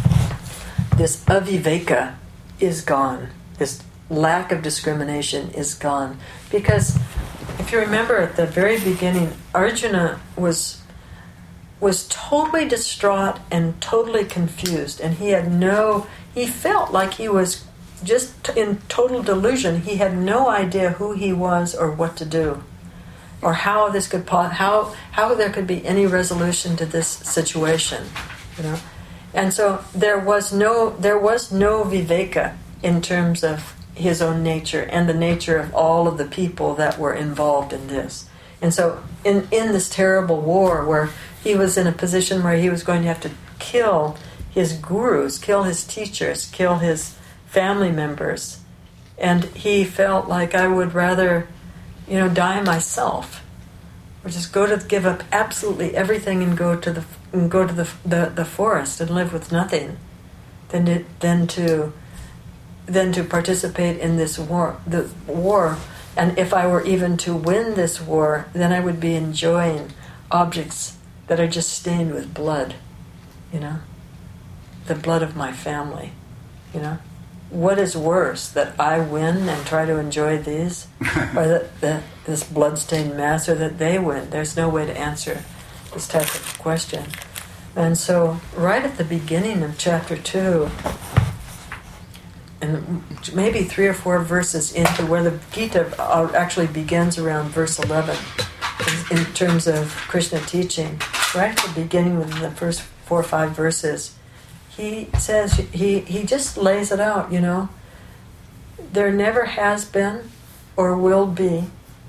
this aviveka is gone. This lack of discrimination is gone. Because if you remember at the very beginning, Arjuna was was totally distraught and totally confused, and he had no, he felt like he was just in total delusion. He had no idea who he was or what to do, or how this could, how how there could be any resolution to this situation, you know. And so there was no there was no viveka in terms of his own nature and the nature of all of the people that were involved in this. And so in, in this terrible war where he was in a position where he was going to have to kill his gurus, kill his teachers, kill his family members. And he felt like, I would rather, you know, die myself, or just go to give up absolutely everything and go to the and go to the the, the forest and live with nothing, than to, than to than to participate in this war. The war, and if I were even to win this war, then I would be enjoying objects that are just stained with blood, you know, the blood of my family, you know. What is worse, that I win and try to enjoy these, or that, that this blood-stained mess, or that they win? There's no way to answer this type of question. And so, right at the beginning of chapter two, and maybe three or four verses into where the Gita actually begins around verse eleven, in terms of Krishna teaching, right at the beginning, within the first four or five verses, he says, he, he just lays it out, you know. There never has been or will be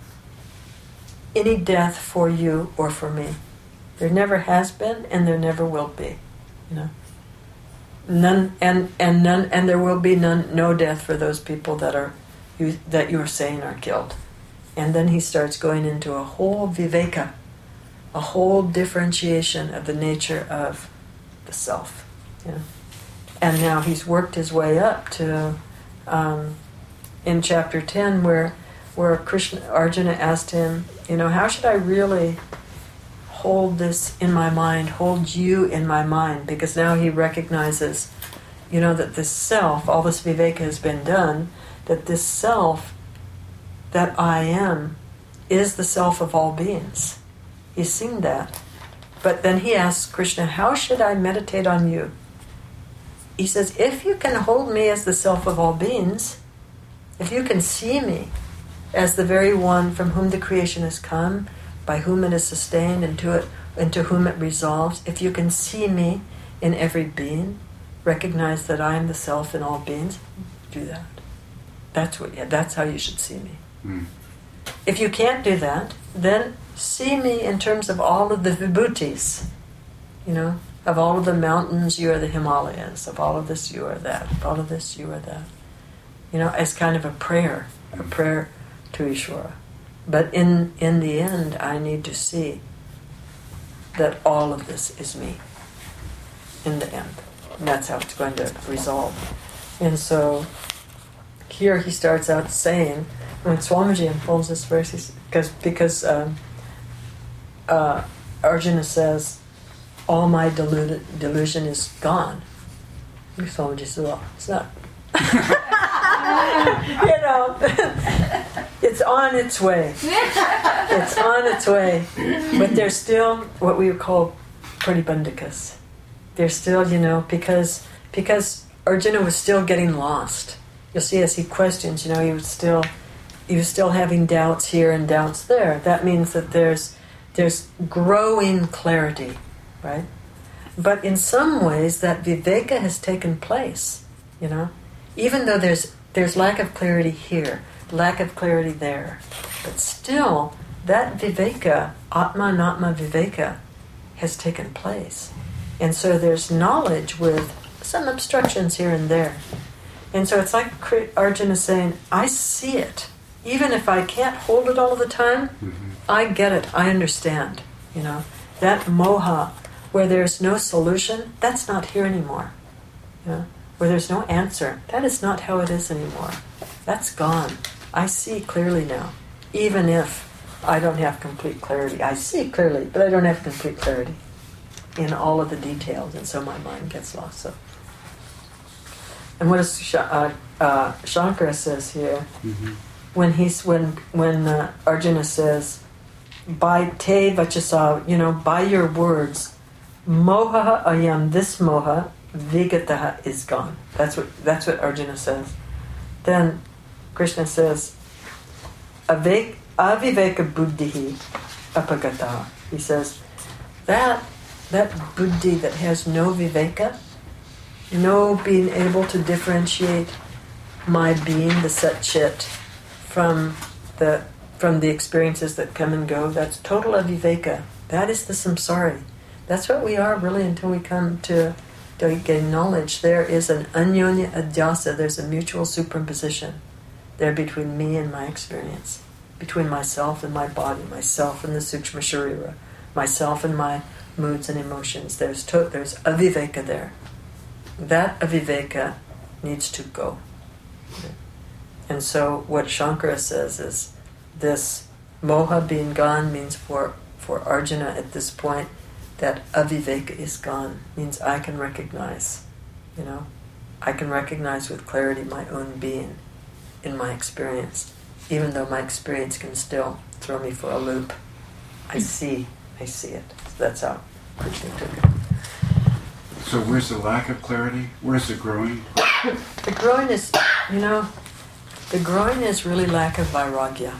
any death for you or for me. There never has been and there never will be, you know. None and, and none and there will be none no death for those people that are you that you're saying are killed. And then he starts going into a whole viveka, a whole differentiation of the nature of the self. You know? And now he's worked his way up to um, in chapter ten, where where Krishna Arjuna asked him, you know, how should I really hold this in my mind, hold you in my mind? Because now he recognizes, you know, that this self, all this viveka has been done, that this self that I am is the self of all beings. He's seen that. But then he asks Krishna, how should I meditate on you? He says, if you can hold me as the self of all beings, if you can see me as the very one from whom the creation has come, by whom it is sustained, and to it, and to whom it resolves, if you can see me in every being, recognize that I am the self in all beings, do that. That's what. Yeah, that's how you should see me. Mm. If you can't do that, then see me in terms of all of the vibhutis, you know, of all of the mountains, you are the Himalayas, of all of this, you are that, of all of this, you are that. You know, as kind of a prayer, a prayer to Ishvara. But in, in the end, I need to see that all of this is me in the end. And that's how it's going to resolve. And so here he starts out saying, when Swamiji unfolds this verse, because because um, uh, Arjuna says, all my delu- delusion is gone. Swamiji says, well, it's not. You know, it's on its way. It's on its way. But there's still what we would call pratibandhikas. There's still, you know, because because Arjuna was still getting lost. You'll see as he questions, you know, he was still he was still having doubts here and doubts there. That means that there's there's growing clarity, right? But in some ways that viveka has taken place, you know. Even though there's there's lack of clarity here, lack of clarity there, but still that viveka, atma and atma viveka, has taken place. And so there's knowledge with some obstructions here and there. And so it's like Arjuna is saying, I see it. Even if I can't hold it all the time, mm-hmm. I get it, I understand. You know, that moha, where there's no solution, that's not here anymore. You know? Where there's no answer, that is not how it is anymore. That's gone. I see clearly now. Even if I don't have complete clarity. I see clearly, but I don't have complete clarity in all of the details, and so my mind gets lost. So, and what does Sh- uh, uh, Shankara says here, mm-hmm. when he's when when uh, Arjuna says, by te vachasa, you know, by your words, moha ayam, this moha, vigataha, is gone. That's what that's what Arjuna says. Then Krishna says, Avek, aviveka buddhihi apagata. He says, that that buddhi that has no viveka, no being able to differentiate my being, the sat chit, from the from the experiences that come and go, that's total aviveka. That is the samsari. That's what we are really until we come to, to gain knowledge. There is an anyonya adhyasa, there's a mutual superimposition there between me and my experience, between myself and my body, myself and the Sukshma Sharira, myself and my moods and emotions. There's to, there's aviveka there. That aviveka needs to go. And so what Shankara says is this moha being gone means for, for Arjuna at this point that aviveka is gone, means I can recognize, you know, I can recognize with clarity my own being in my experience, even though my experience can still throw me for a loop. I see, I see it. So that's how Krishna took it. So where's the lack of clarity? Where's the growing? The growing is, you know, the growing is really lack of vairagya.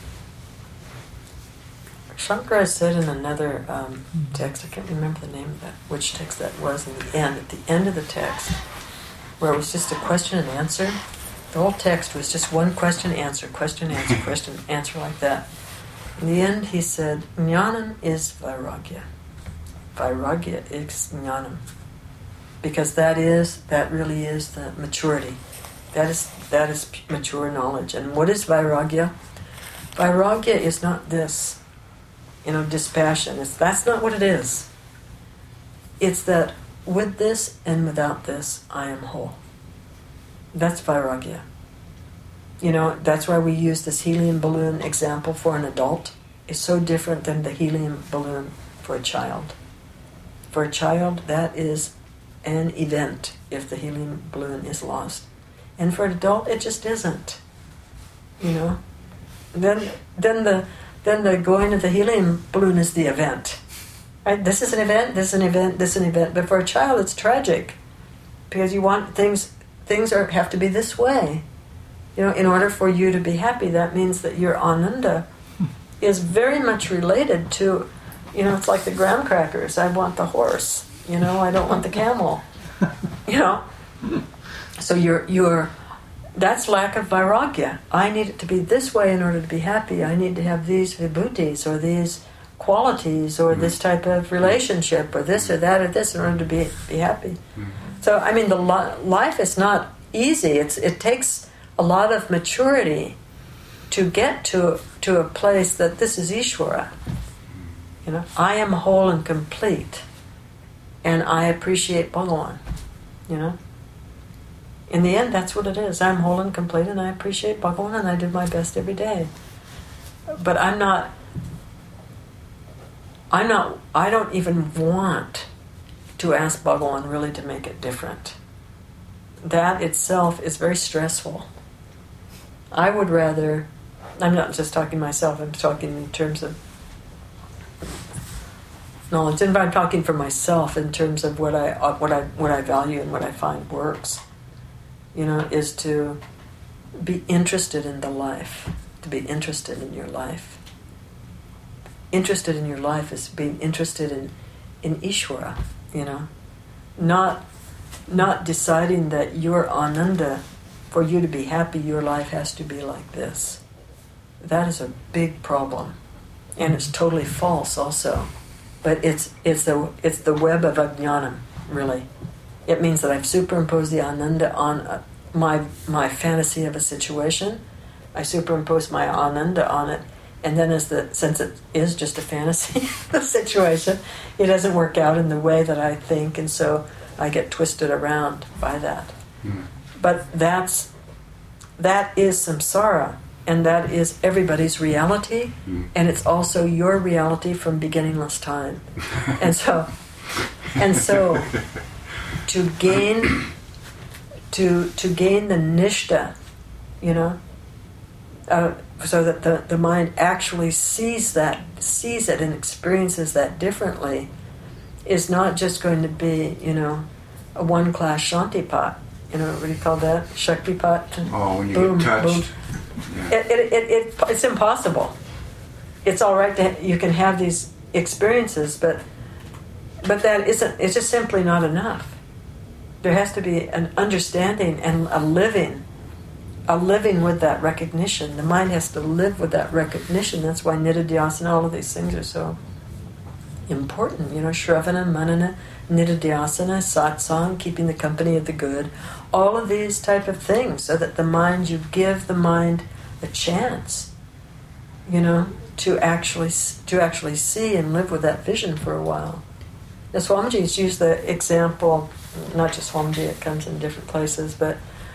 Shankara said in another um, text, I can't remember the name of that, which text that was in the end, at the end of the text, where it was just a question and answer. The whole text was just one question, answer, question, answer, question, answer like that. In the end, he said, Jnanam is vairagya. Vairagya is jnanam. Because that is, that really is the maturity. That is, that is mature knowledge. And what is vairagya? Vairagya is not this, you know, dispassion. It's, that's not what it is. It's that with this and without this, I am whole. That's vairagya. You know, that's why we use this helium balloon example for an adult. It's so different than the helium balloon for a child. For a child, that is an event if the helium balloon is lost. And for an adult, it just isn't. You know? Then then the then the going of the helium balloon is the event. Right? This is an event, this is an event, this is an event. But for a child, it's tragic. Because you want things things are have to be this way. You know, in order for you to be happy, that means that your ananda is very much related to, you know, it's like the graham crackers. I want the horse. You know, I don't want the camel. You know? So you're, you're, that's lack of vairagya. I need it to be this way in order to be happy. I need to have these vibhutis or these qualities or this type of relationship or this or that or this in order to be, be happy. So, I mean, the li- life is not easy. It's, it takes a lot of maturity to get to, to a place that this is Ishvara. You know, I am whole and complete. And I appreciate Bhagavan, you know. In the end, that's what it is. I'm whole and complete, and I appreciate Bhagavan, and I do my best every day. But I'm not, I'm not, I don't even want to ask Bhagavan really to make it different. That itself is very stressful. I would rather, I'm not just talking myself, I'm talking in terms of knowledge. And I'm talking for myself in terms of what I what I what I value and what I find works. You know, is to be interested in the life, to be interested in your life. Interested in your life is being interested in in Ishvara. You know, not not deciding that your ananda, for you to be happy, your life has to be like this. That is a big problem, and it's totally false also. But it's it's the it's the web of ajnanam, really. It means that I've superimposed the ananda on uh, my my fantasy of a situation. I superimpose my ananda on it, and then as the since it is just a fantasy, the situation, it doesn't work out in the way that I think, and so I get twisted around by that. Mm. But that's that is samsara. And that is everybody's reality, mm. and it's also your reality from beginningless time. and so, and so, to gain, to to gain the nishta, you know, uh, so that the, the mind actually sees that, sees it, and experiences that differently, is not just going to be, you know, a one-class shantipat. You know, what do you call that? Shaktipat. Oh, when you boom, get touched. Boom. Yeah. It, it, it, it, it's impossible. It's all right to you can have these experiences, but but that isn't. It's just simply not enough. There has to be an understanding and a living, a living with that recognition. The mind has to live with that recognition. That's why nididhyasana and all of these things are so important. You know, Shravana, Manana, Nididhyasana, Satsang, keeping the company of the good, all of these type of things, so that the mind, you give the mind a chance, you know, to actually to actually see and live with that vision for a while. Now, Swamiji's used the example, not just Swamiji, it comes in different places, but,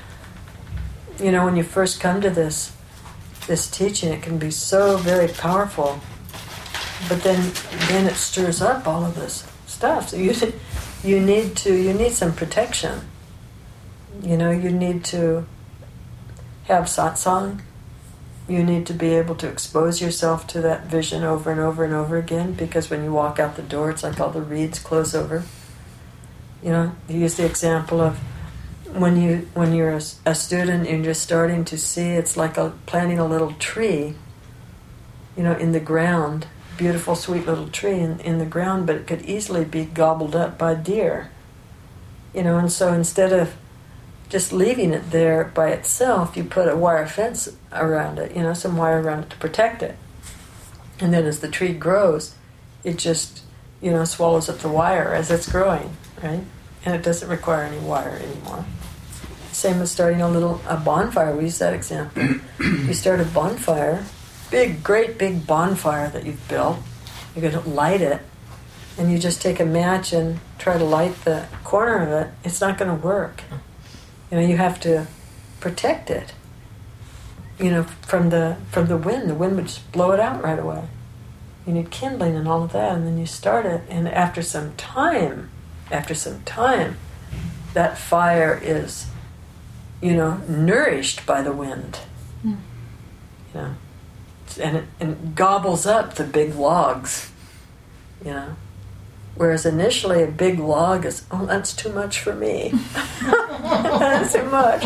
you know, when you first come to this this teaching, it can be so very powerful, but then then it stirs up all of this stuff. So you you need to you need some protection. You know, you need to have satsang. You need to be able to expose yourself to that vision over and over and over again, because when you walk out the door, it's like all the reeds close over. You know, you use the example of when you when you're a, a student and you're starting to see, it's like a, planting a little tree, you know, in the ground, beautiful, sweet little tree in, in the ground, but it could easily be gobbled up by deer. You know, and so instead of just leaving it there by itself, you put a wire fence around it, you know, some wire around it to protect it. And then as the tree grows, it just, you know, swallows up the wire as it's growing, right? And it doesn't require any wire anymore. Same with starting a little a bonfire. We use that example. You start a bonfire, big, great big bonfire that you've built. You're going to light it, and you just take a match and try to light the corner of it. It's not going to work. You know, you have to protect it, you know, from the from the wind. The wind would just blow it out right away. You need kindling and all of that, and then you start it. And after some time, after some time, that fire is, you know, nourished by the wind. Mm. You know, and it, and it gobbles up the big logs, you know. Whereas initially a big log is, oh, that's too much for me. That's too much.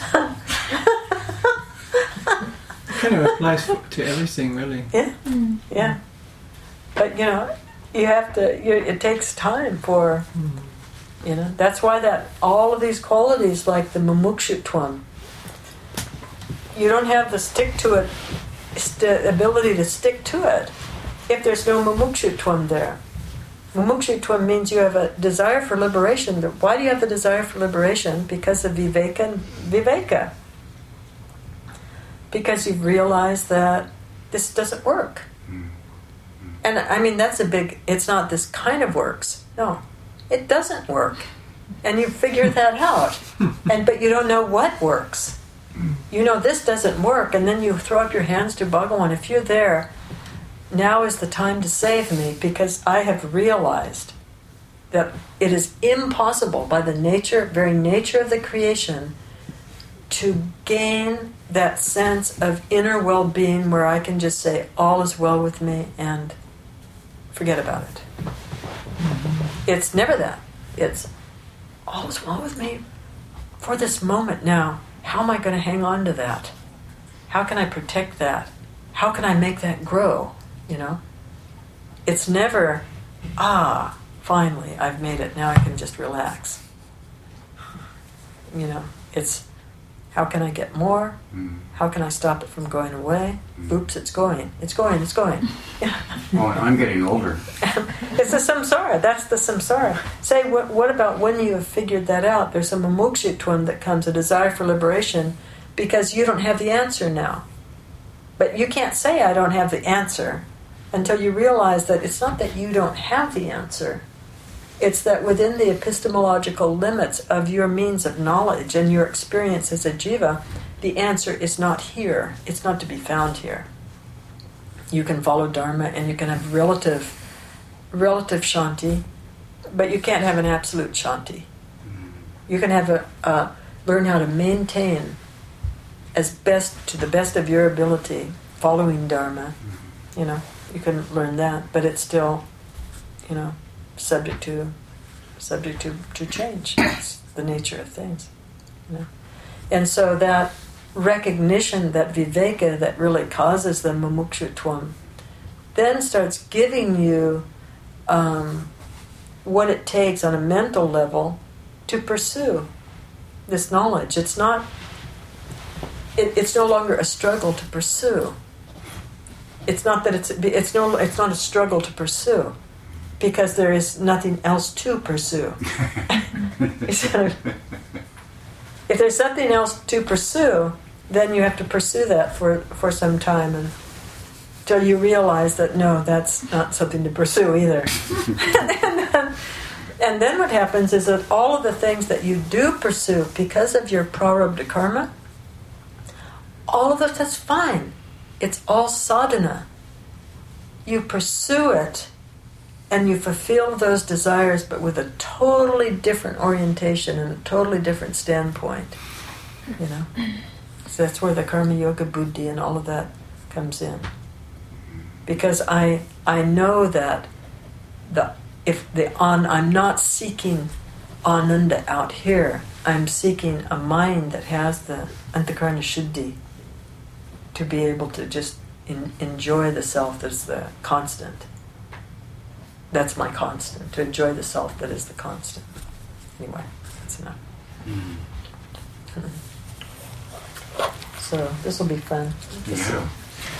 Kind of applies to everything, really. Yeah, mm. yeah. But, you know, you have to, you, it takes time for, mm. you know, that's why that, all of these qualities like the mumukshutvam, you don't have the stick to it, st- ability to stick to it if there's no mumukshutvam there. Mumukshutvam means you have a desire for liberation. Why do you have the desire for liberation? Because of viveka and viveka. Because you've realized that this doesn't work. And I mean, that's a big, it's not this kind of works. No, it doesn't work. And you figure that out. And but you don't know what works. You know this doesn't work, and then you throw up your hands to Bhagavan. If you're there, now is the time to save me, because I have realized that it is impossible by the nature, very nature of the creation, to gain that sense of inner well-being where I can just say, all is well with me, and forget about it. It's never that. It's, all is well with me for this moment now. How am I going to hang on to that? How can I protect that? How can I make that grow? You know, it's never, ah, finally, I've made it. Now I can just relax. You know, it's, how can I get more? Mm. How can I stop it from going away? Mm. Oops, it's going. It's going. It's going. Oh, I'm getting older. It's the samsara. That's the samsara. Say, what, what about when you have figured that out? There's a mumukshutvam that comes, a desire for liberation, because you don't have the answer now. But you can't say, I don't have the answer, until you realize that it's not that you don't have the answer. It's that within the epistemological limits of your means of knowledge and your experience as a jiva, the answer is not here. It's not to be found here. You can follow Dharma and you can have relative relative shanti, but you can't have an absolute shanti. You can have a uh, learn how to maintain as best, to the best of your ability, following Dharma. You know, you can learn that, but it's still, you know, subject to subject to, to change. It's the nature of things. You know? And so that recognition, that viveka that really causes the mumukshutvam, then starts giving you um, what it takes on a mental level to pursue this knowledge. It's not it, it's no longer a struggle to pursue. It's not that it's it's no it's not a struggle to pursue. because there is nothing else to pursue. So, if there's something else to pursue, then you have to pursue that for, for some time and till you realize that no, that's not something to pursue either. and, then, and then what happens is that all of the things that you do pursue because of your prarabdha karma, all of that, that's fine. It's all sadhana. You pursue it and you fulfill those desires, but with a totally different orientation and a totally different standpoint. You know, so that's where the karma yoga buddhi and all of that comes in. Because I I know that the if the on I'm not seeking ananda out here. I'm seeking a mind that has the antakarna shuddhi to be able to just in, enjoy the self that's the constant. That's my constant, to enjoy the self that is the constant. Anyway, that's enough. Mm-hmm. So this will be fun. Yeah.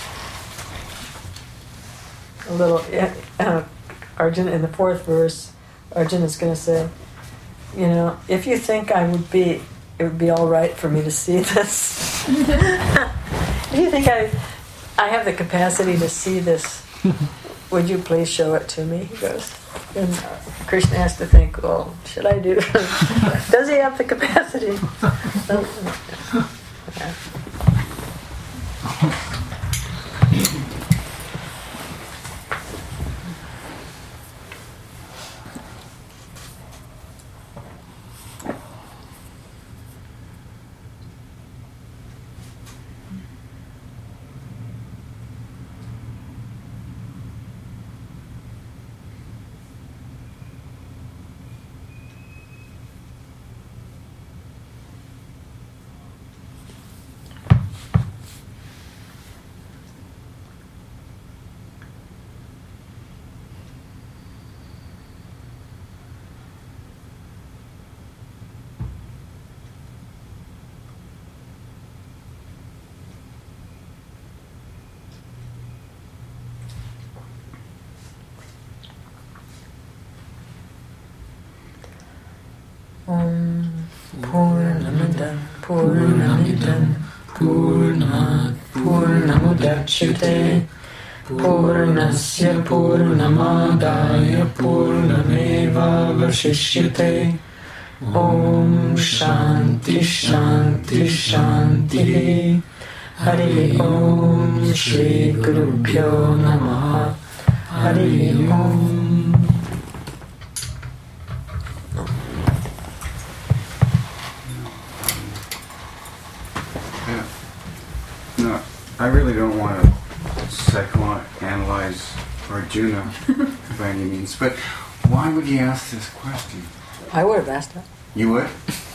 A little, yeah, uh, Arjuna, in the fourth verse, Arjuna is going to say, you know, if you think I would be, it would be all right for me to see this. If you think I, I have the capacity to see this, would you please show it to me? He goes, and uh, Krishna has to think, well, should I do? Does he have the capacity? Yeah. Om Purnamidam Purnamidam Purnat Purnamudachyate Purnasya Purnamadaya Purnameva Vashishyate. Om Shanti Shanti Shanti. Hari Om Shri Gurubhyo Namaha. Hari Om. I really don't want to psychoanalyze Arjuna by any means, but why would he ask this question? I would have asked that. You would?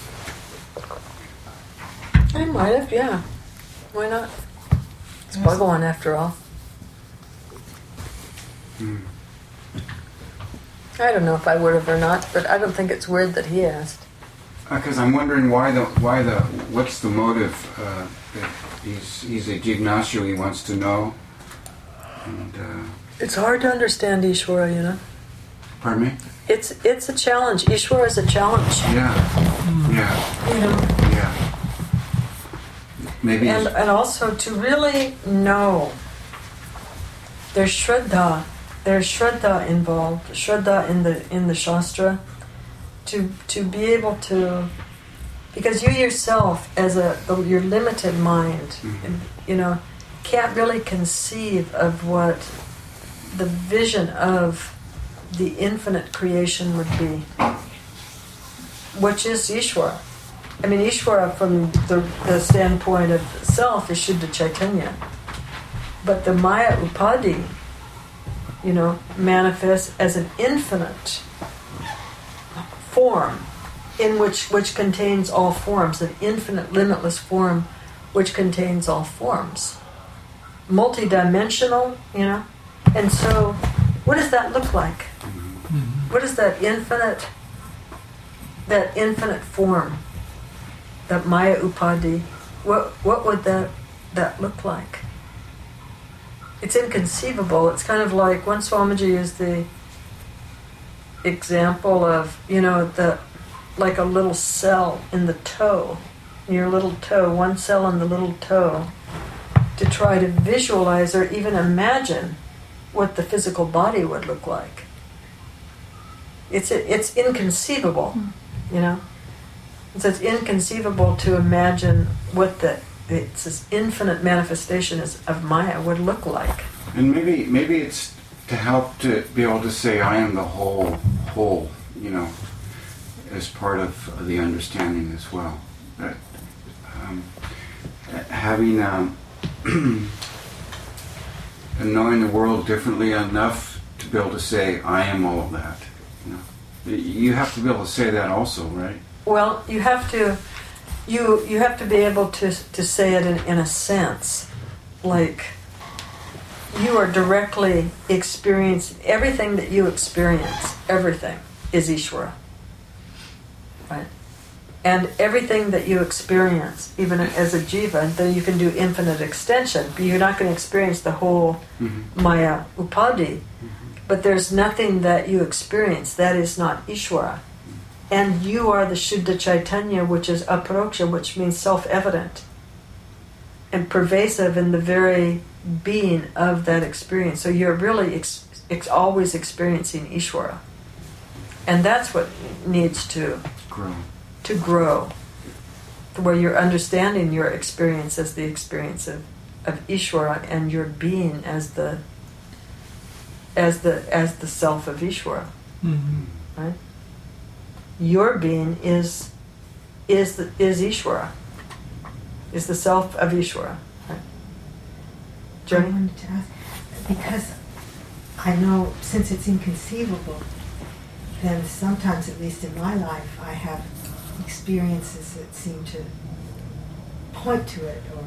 I might have, yeah. Why not? It's Bhagavan after all. Hmm. I don't know if I would have or not, but I don't think it's weird that he asked. Because uh, I'm wondering why the why the what's the motive? Uh, that he's he's a Jignasya, he wants to know. And uh, it's hard to understand Ishvara, you know. Pardon me? It's it's a challenge. Ishvara is a challenge. Yeah, yeah. You know. Yeah. Maybe. And and also to really know. There's Shraddha. There's Shraddha involved. Shraddha in the in the Shastra. To to be able to, because you yourself, as a your limited mind, mm-hmm. you know, can't really conceive of what the vision of the infinite creation would be, which is Ishvara. I mean, Ishvara from the, the standpoint of self is Shuddha Chaitanya, but the Maya Upadhi, you know, manifests as an infinite form in which which contains all forms, an infinite, limitless form which contains all forms. Multidimensional, you know. And so, what does that look like? Mm-hmm. What is that infinite, that infinite form, that Maya Upadhi? What what would that that look like? It's inconceivable. It's kind of like, one Swamiji used the example of, you know, the like a little cell in the toe, your little toe, one cell in the little toe, to try to visualize or even imagine what the physical body would look like. It's it's inconceivable, you know. It's, it's inconceivable to imagine what the it's this infinite manifestation is, of Maya would look like. And maybe maybe it's to help to be able to say I am the whole whole, you know, as part of the understanding as well. That um, having um, and knowing the world differently enough to be able to say I am all of that. You know, you have to be able to say that also, right? Well, you have to, you you have to be able to to say it in, in a sense, like you are directly experiencing everything that you experience. Everything is Ishvara, right? And everything that you experience, even as a jiva, then you can do infinite extension, but you're not going to experience the whole mm-hmm. Maya Upadhi. Mm-hmm. But there's nothing that you experience that is not Ishvara. And you are the Shuddha Chaitanya, which is aparoksha, which means self-evident and pervasive in the very being of that experience. So you're really ex- ex- always experiencing Ishvara. And that's what needs to grow. To grow, where you're understanding your experience as the experience of, of Ishvara and your being as the as the as the self of Ishvara. Mm-hmm. Right? Your being is is the, is Ishvara, is the self of Ishvara. Right? I Journey? wanted to ask, because I know since it's inconceivable, then sometimes, at least in my life, I have experiences that seem to point to it, or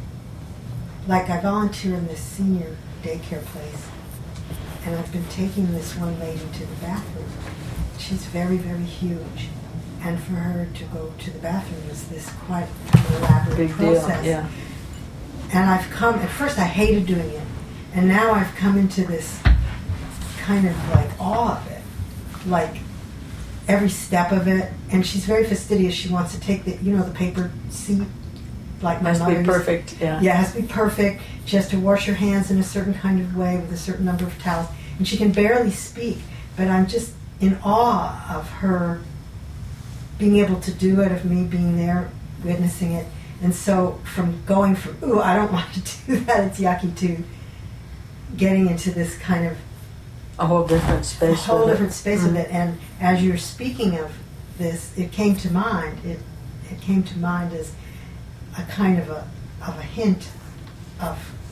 like I volunteer in this senior daycare place, and I've been taking this one lady to the bathroom. She's very, very huge, and for her to go to the bathroom is this quite elaborate Big process. deal, yeah. And I've come, at first I hated doing it, and now I've come into this kind of like awe of it, like every step of it. And she's very fastidious. She wants to take the, you know, the paper seat, like my Must mother be used- perfect, yeah. Yeah, it has to be perfect. She has to wash her hands in a certain kind of way with a certain number of towels. And she can barely speak, but I'm just in awe of her being able to do it, of me being there, witnessing it. And so from going from, ooh, I don't want to do that, it's yucky, to getting into this kind of A whole different space. a whole with different it. space Mm. of it. And as you're speaking of this, it came to mind. It it came to mind as a kind of a of a hint of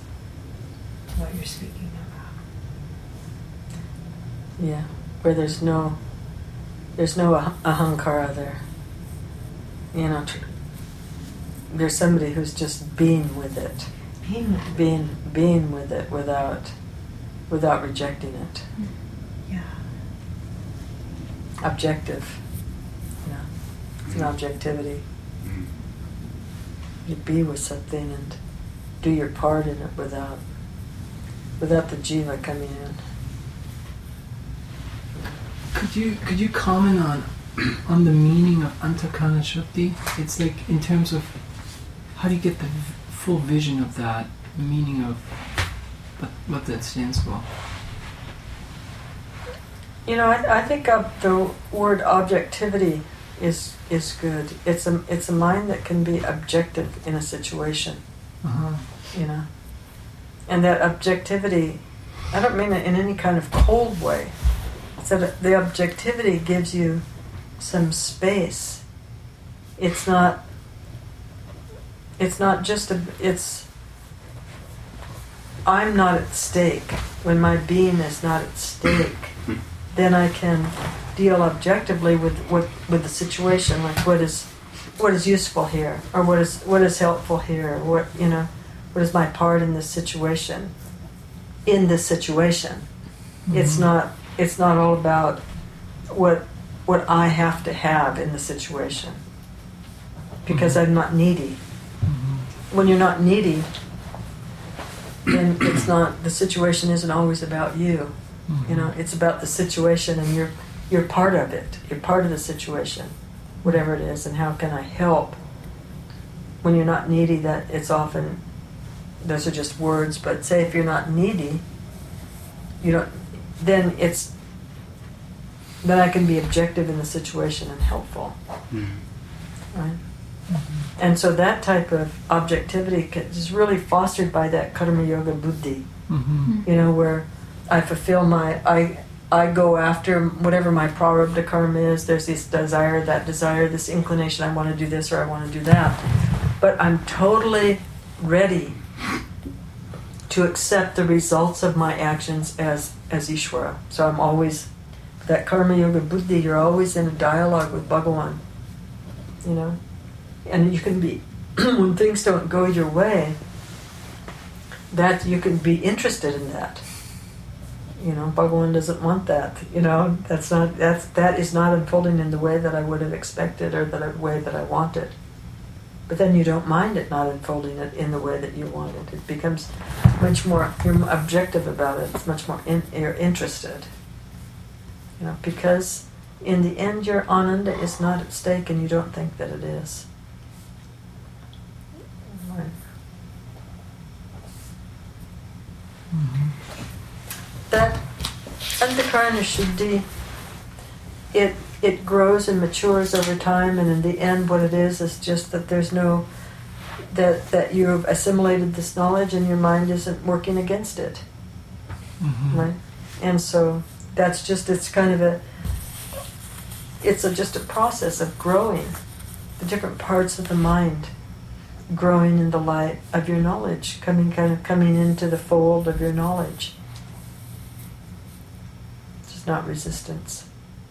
what you're speaking about. Yeah, where there's no, there's no ah- ahankara there. You know, tr- there's somebody who's just being with it, Being with it. being being with it without, without rejecting it. Yeah. Objective. You know, it's an objectivity. Mm. You be with something and do your part in it without, without the jiva coming in. Could you could you comment on on the meaning of Antakana Shakti? It's like in terms of how do you get the v- full vision of that meaning of what what that stands for? You know, I, I think uh, the word objectivity is is good. It's a it's a mind that can be objective in a situation. Uh-huh. You know, and that objectivity, I don't mean it in any kind of cold way. So that the objectivity gives you some space. It's not. It's not just a. It's. I'm not at stake. When my being is not at stake, then I can deal objectively with, with with the situation. Like what is, what is useful here, or what is what is helpful here, or what you know, what is my part in this situation. In this situation, mm-hmm. it's not. It's not all about what what I have to have in the situation, because mm-hmm. I'm not needy. Mm-hmm. When you're not needy, then it's not, the situation isn't always about you. Mm-hmm. You know, it's about the situation, and you're you're part of it. You're part of the situation, whatever it is, and how can I help? When you're not needy, that it's often, those are just words, but say if you're not needy, you don't, then it's, then I can be objective in the situation and helpful. Mm-hmm. Right? Mm-hmm. And so that type of objectivity is really fostered by that karma yoga buddhi. Mm-hmm. You know, where I fulfill my, I I go after whatever my prarabdha karma is. There's this desire, that desire, this inclination, I want to do this or I want to do that. But I'm totally ready to accept the results of my actions as, as Ishvara. So I'm always, that karma yoga buddhi, you're always in a dialogue with Bhagawan. You know? And you can be, when things don't go your way, that you can be interested in that. You know, Bhagawan doesn't want that. You know, that's not, that's, that is not unfolding in the way that I would have expected or the way that I wanted. But then you don't mind it not unfolding it in the way that you want it. It becomes much more, you're more objective about it. It's much more, in, you're interested. You know, because in the end your ananda is not at stake and you don't think that it is. Right. Mm-hmm. That antakarana shuddhi, it it grows and matures over time, and in the end what it is is just that there's no, that that you've assimilated this knowledge and your mind isn't working against it. Mm-hmm. Right? And so that's just, it's kind of a, it's a, just a process of growing, the different parts of the mind growing in the light of your knowledge, coming kind of coming into the fold of your knowledge. It's not resistance.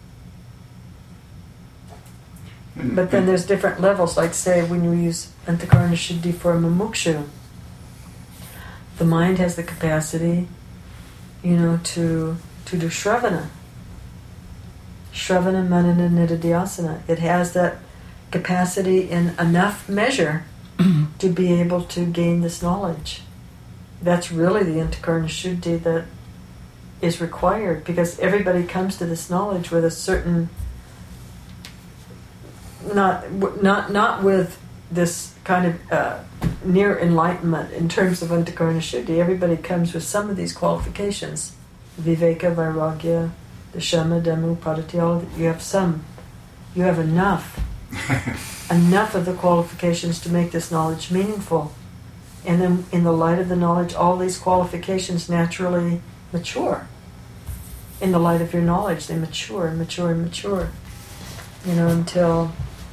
But then there's different levels, like say when you use antakarana shuddhi for a mumukshu, the mind has the capacity, you know, to to do shravana. Shravana, manana, nididhyasana. It has that capacity in enough measure to be able to gain this knowledge. That's really the antakarana shuddhi that is required, because everybody comes to this knowledge with a certain, not not not with this kind of uh, near enlightenment in terms of antakarana shuddhi. Everybody comes with some of these qualifications. Viveka, Vairagya, the Shama, Dhammu, Padati, all of it. You have some. You have enough. enough of the qualifications to make this knowledge meaningful. And then in the light of the knowledge, all these qualifications naturally mature. In the light of your knowledge, they mature and mature and mature. You know, until,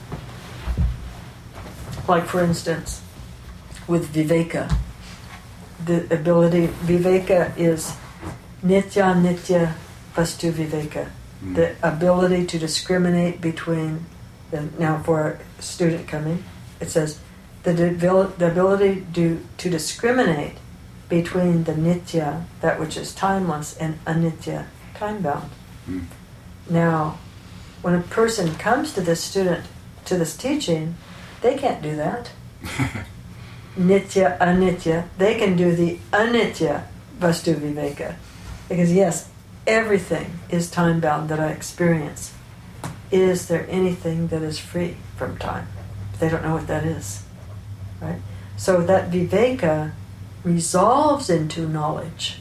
like for instance, with Viveka, the ability, Viveka is Nitya Nitya Vastu Viveka, mm. the ability to discriminate between, the, now for a student coming, it says, the, the ability to, to discriminate between the Nitya, that which is timeless, and Anitya, time-bound. Mm. Now, when a person comes to this student, to this teaching, they can't do that. Nitya, Anitya, they can do the Anitya Vastu Viveka. Because yes, everything is time-bound that I experience. Is there anything that is free from time? They don't know what that is. Right? So that Viveka resolves into knowledge.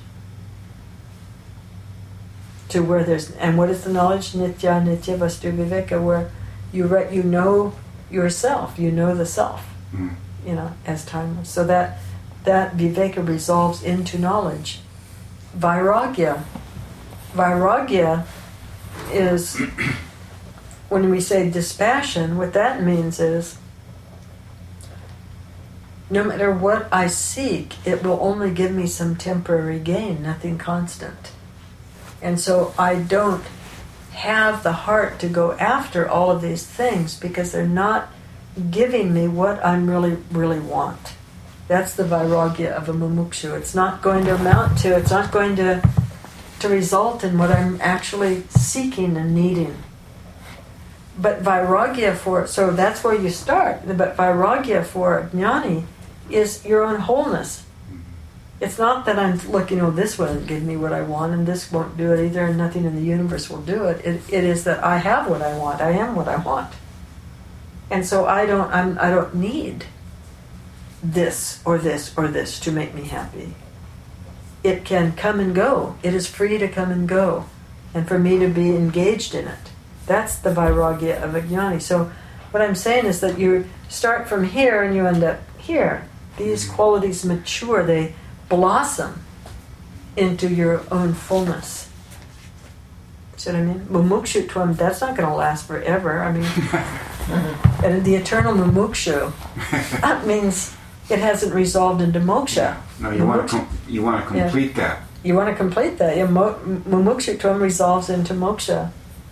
To where there's, and what is the knowledge? Nitya, Nitya, Vastu Viveka, where you re, you know yourself, you know the self, mm. you know, as timeless. So that that Viveka resolves into knowledge. Vairagya. Vairagya is, when we say dispassion, what that means is, no matter what I seek, it will only give me some temporary gain, nothing constant. And so I don't have the heart to go after all of these things because they're not giving me what I really, really want. That's the vairagya of a mumukshu. It's not going to amount to, it's not going to, to result in what I'm actually seeking and needing. But vairagya for, so that's where you start. But vairagya for jnani is your own wholeness. It's not that I'm looking, oh, this won't give me what I want, and this won't do it either, and nothing in the universe will do it. It, it is that I have what I want. I am what I want, and so I don't. I'm. I don't need this or this or this to make me happy. It can come and go. It is free to come and go, and for me to be engaged in it. That's the vairagya of a jnani. So, what I'm saying is that you start from here and you end up here. These qualities mature. They blossom into your own fullness. See what I mean? Mumukshutvam, that's not going to last forever. I mean, and the eternal mumukshu, that means it hasn't resolved into moksha. No, you want to com- you want to complete yeah. that. You want to complete that. Yeah, mo- mumukshutvam resolves into moksha.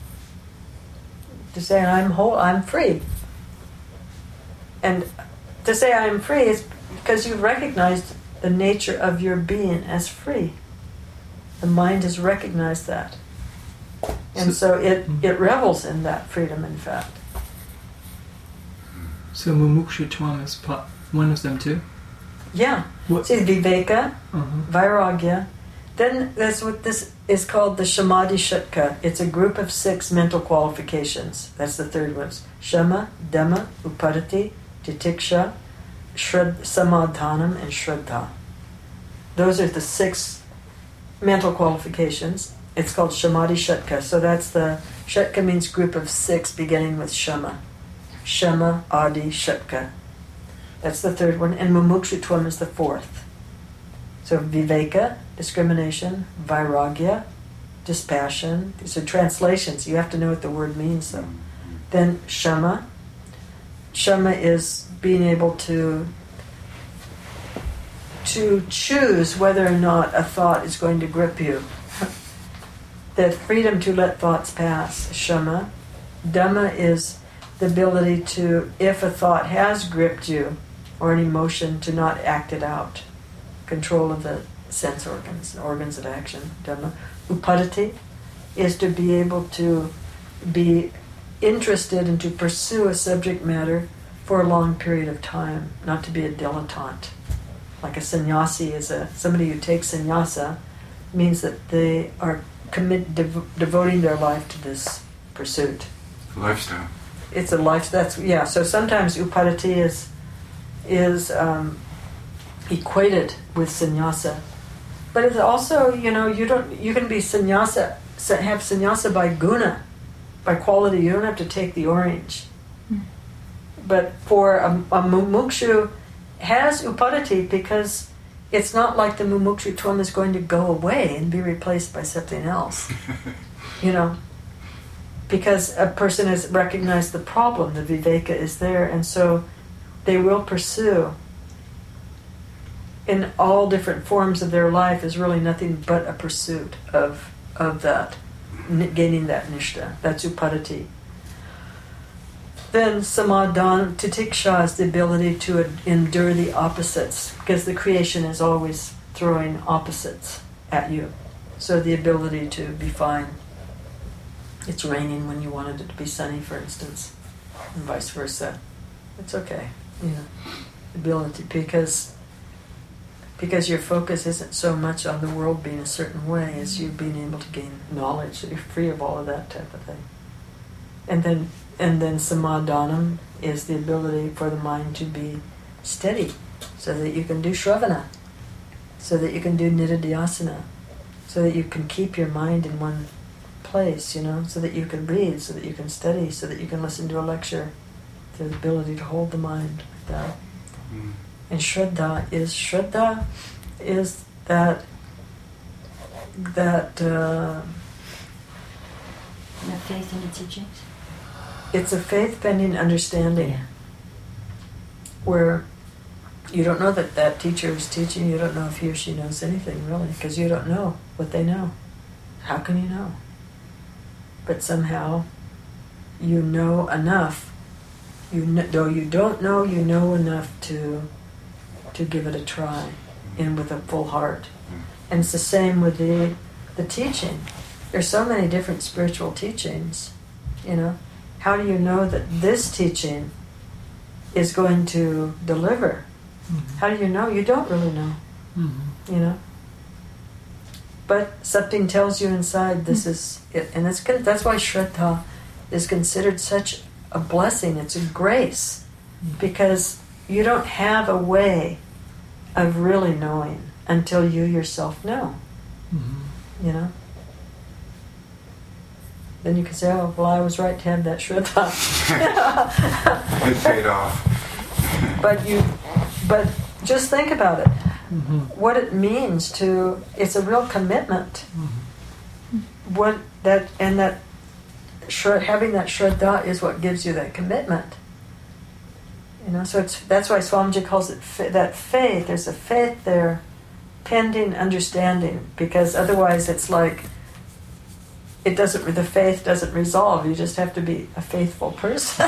To say I'm whole, I'm free. And to say I'm free is because you've recognized the nature of your being as free. The mind has recognized that. And so, so it, it revels in that freedom, in fact. So mumukshutvam is one of them too? Yeah. What? See, viveka, uh-huh. vairagya. Then that's what this is called, the samadhi shatka. It's a group of six mental qualifications. That's the third one. Shama, dhamma, upadati, titiksha, Shrad, samadhanam, and shraddha. Those are the six mental qualifications. It's called Samadhi Shatka. So that's the, Shatka means group of six beginning with Shama. Shama, Adi, Shatka. That's the third one. And Mumukshutvam is the fourth. So Viveka, discrimination. Vairagya, dispassion. These are translations. You have to know what the word means though. Then Shama. Shama is being able to to choose whether or not a thought is going to grip you. The freedom to let thoughts pass, Shama. Dhamma is the ability to, if a thought has gripped you, or an emotion, to not act it out. Control of the sense organs, organs of action, Dhamma. Upadati is to be able to be interested and to pursue a subject matter for a long period of time, not to be a dilettante. Like a sannyasi is a somebody who takes sannyasa means that they are commit dev- devoting their life to this pursuit. Lifestyle. It's a life. That's yeah. So sometimes upadati is is um, equated with sannyasa, but it's also you know you don't you can be sannyasa have sannyasa by guna, by quality. You don't have to take the orange. But for a, a mumukshu has upadati because it's not like the mumukshutvam is going to go away and be replaced by something else. You know, because a person has recognized the problem, the viveka is there, and so they will pursue in all different forms of their life is really nothing but a pursuit of of that, gaining that nishta. That's upadati. Then samadhan, titiksha is the ability to endure the opposites, because the creation is always throwing opposites at you. So the ability to be fine. It's raining when you wanted it to be sunny, for instance, and vice versa. It's okay, you know. Ability, because because your focus isn't so much on the world being a certain way as you being able to gain knowledge, so you're free of all of that type of thing. And then And then samadhanam is the ability for the mind to be steady, so that you can do shravana, so that you can do nididhyasana, so that you can keep your mind in one place, you know, so that you can read, so that you can study, so that you can listen to a lecture. The ability to hold the mind like that. Mm. And shraddha is shraddha is that that uh, you have faith in the teachings. It's a faith pending understanding, yeah. Where you don't know that that teacher is teaching. You don't know if he or she knows anything really, because you don't know what they know. How can you know? But somehow you know enough. You know, though you don't know, you know enough to to give it a try, and with a full heart. And it's the same with the the teaching. There's so many different spiritual teachings, you know. How do you know that this teaching is going to deliver? Mm-hmm. How do you know? You don't really know. Mm-hmm. You know. But something tells you inside this is it, and it's good. That's why Shraddha is considered such a blessing. It's a grace, because you don't have a way of really knowing until you yourself know. Mm-hmm. You know. Then you can say, "Oh, well, I was right to have that Shraddha." It paid off. But you, but just think about it. Mm-hmm. What it means to, it's a real commitment. Mm-hmm. What that, and that, shra- having that Shraddha is what gives you that commitment. You know, so it's, that's why Swamiji calls it fa- that faith. There's a faith there, pending understanding, because otherwise it's like, it doesn't, the faith doesn't resolve. You just have to be a faithful person.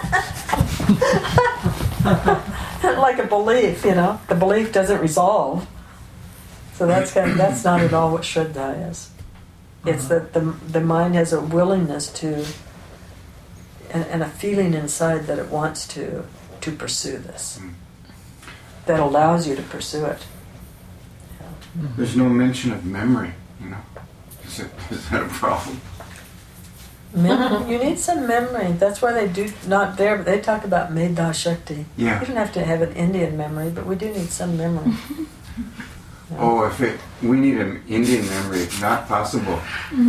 Like a belief, you know. The belief doesn't resolve. So that's kind of, that's not at all what Shraddha is. It's that the the mind has a willingness to, and, and a feeling inside that it wants to to pursue this. That allows you to pursue it. There's no mention of memory, you know. Is, it, is that a problem? Mem- you need some memory. That's why they do not there, but they talk about Medha Shakti. Yeah. You don't have to have an Indian memory, but we do need some memory. Yeah. Oh, if it, we need an Indian memory, not possible.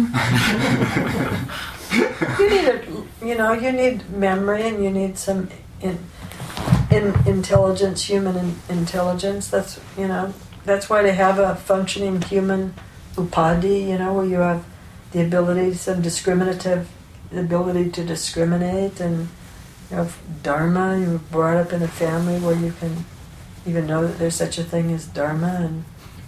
You need a, you know, you need memory, and you need some in, in intelligence, human in, intelligence. That's, you know, that's why they have a functioning human upadi. You know, where you have the ability, some discriminative, the ability to discriminate, and you know, dharma. You were brought up in a family where you can even know that there's such a thing as dharma, and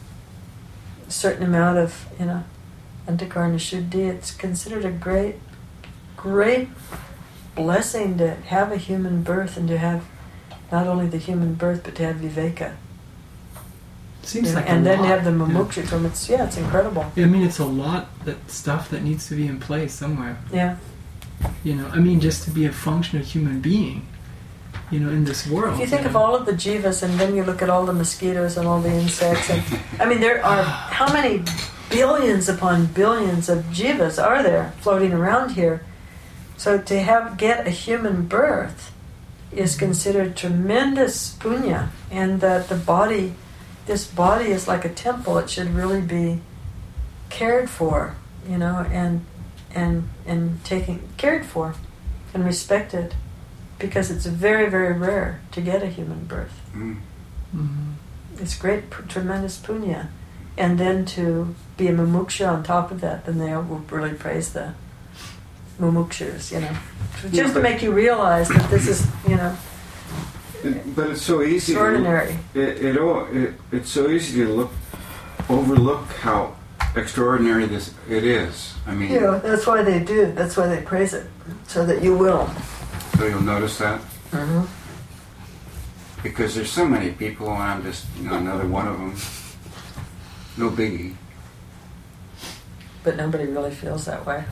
a certain amount of, you know, antakarna shuddhi. It's considered a great, great blessing to have a human birth, and to have not only the human birth, but to have viveka. Seems You know, like and a then lot. have the Yeah. mumukshya from it's yeah, it's incredible. I mean, it's a lot that stuff that needs to be in place somewhere. Yeah. You know, I mean, just to be a functional human being, you know, in this world. If you think know. of all of the jivas, and then you look at all the mosquitoes and all the insects, and I mean, there are how many billions upon billions of jivas are there floating around here? So to have get a human birth is considered tremendous punya, and that the body, this body is like a temple. It should really be cared for, you know, and and and taken cared for and respected, because it's very, very rare to get a human birth. Mm. Mhm. It's great, p- tremendous punya. And then to be a mumuksha on top of that, then they will really praise the mumukshas, you know. Just Yeah, to but- make you realize that this is, you know, It, but it's so easy. extraordinary. To, it, it, all- it it's so easy to look overlook how extraordinary this it is. I mean, Yeah, that's why they do. That's why they praise it, so that you will. so you'll notice that. Mm-hmm. Because there's so many people, and I'm just, you know, another one of them. No biggie. But nobody really feels that way.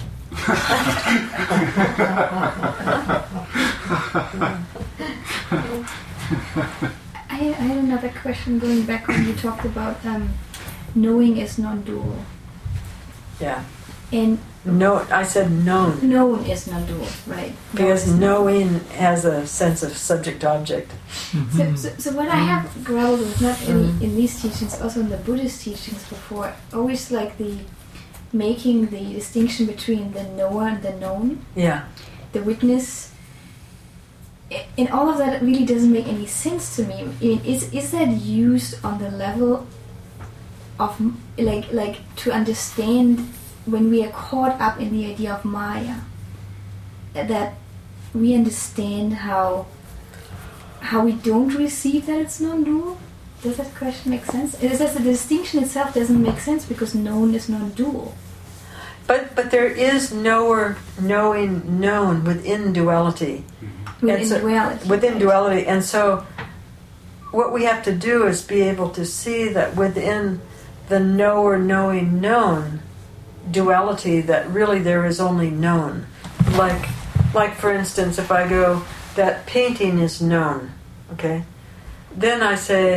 I, I had another question going back when you talked about um, knowing is non-dual. Yeah. And No, I said known. known is non-dual, right? Because Known is non- knowing has a sense of subject-object. So, so, so what I have grappled with, not in, Mhm. in these teachings, also in the Buddhist teachings before, always like the making the distinction between the knower and the known, Yeah. the witness. I- And all of that really doesn't make any sense to me. I mean, is is that used on the level of m- like like to understand when we are caught up in the idea of Maya, that we understand how how we don't receive that it's non-dual? Does that question make sense? It says the distinction itself doesn't make sense because known is non-dual. But but there is knower, knowing, known within duality. Within And so- duality. Within right? duality. And so what we have to do is be able to see that within the knower, knowing, known duality, that really there is only known. Like, like for instance, if I go, that painting is known, okay? Then I say,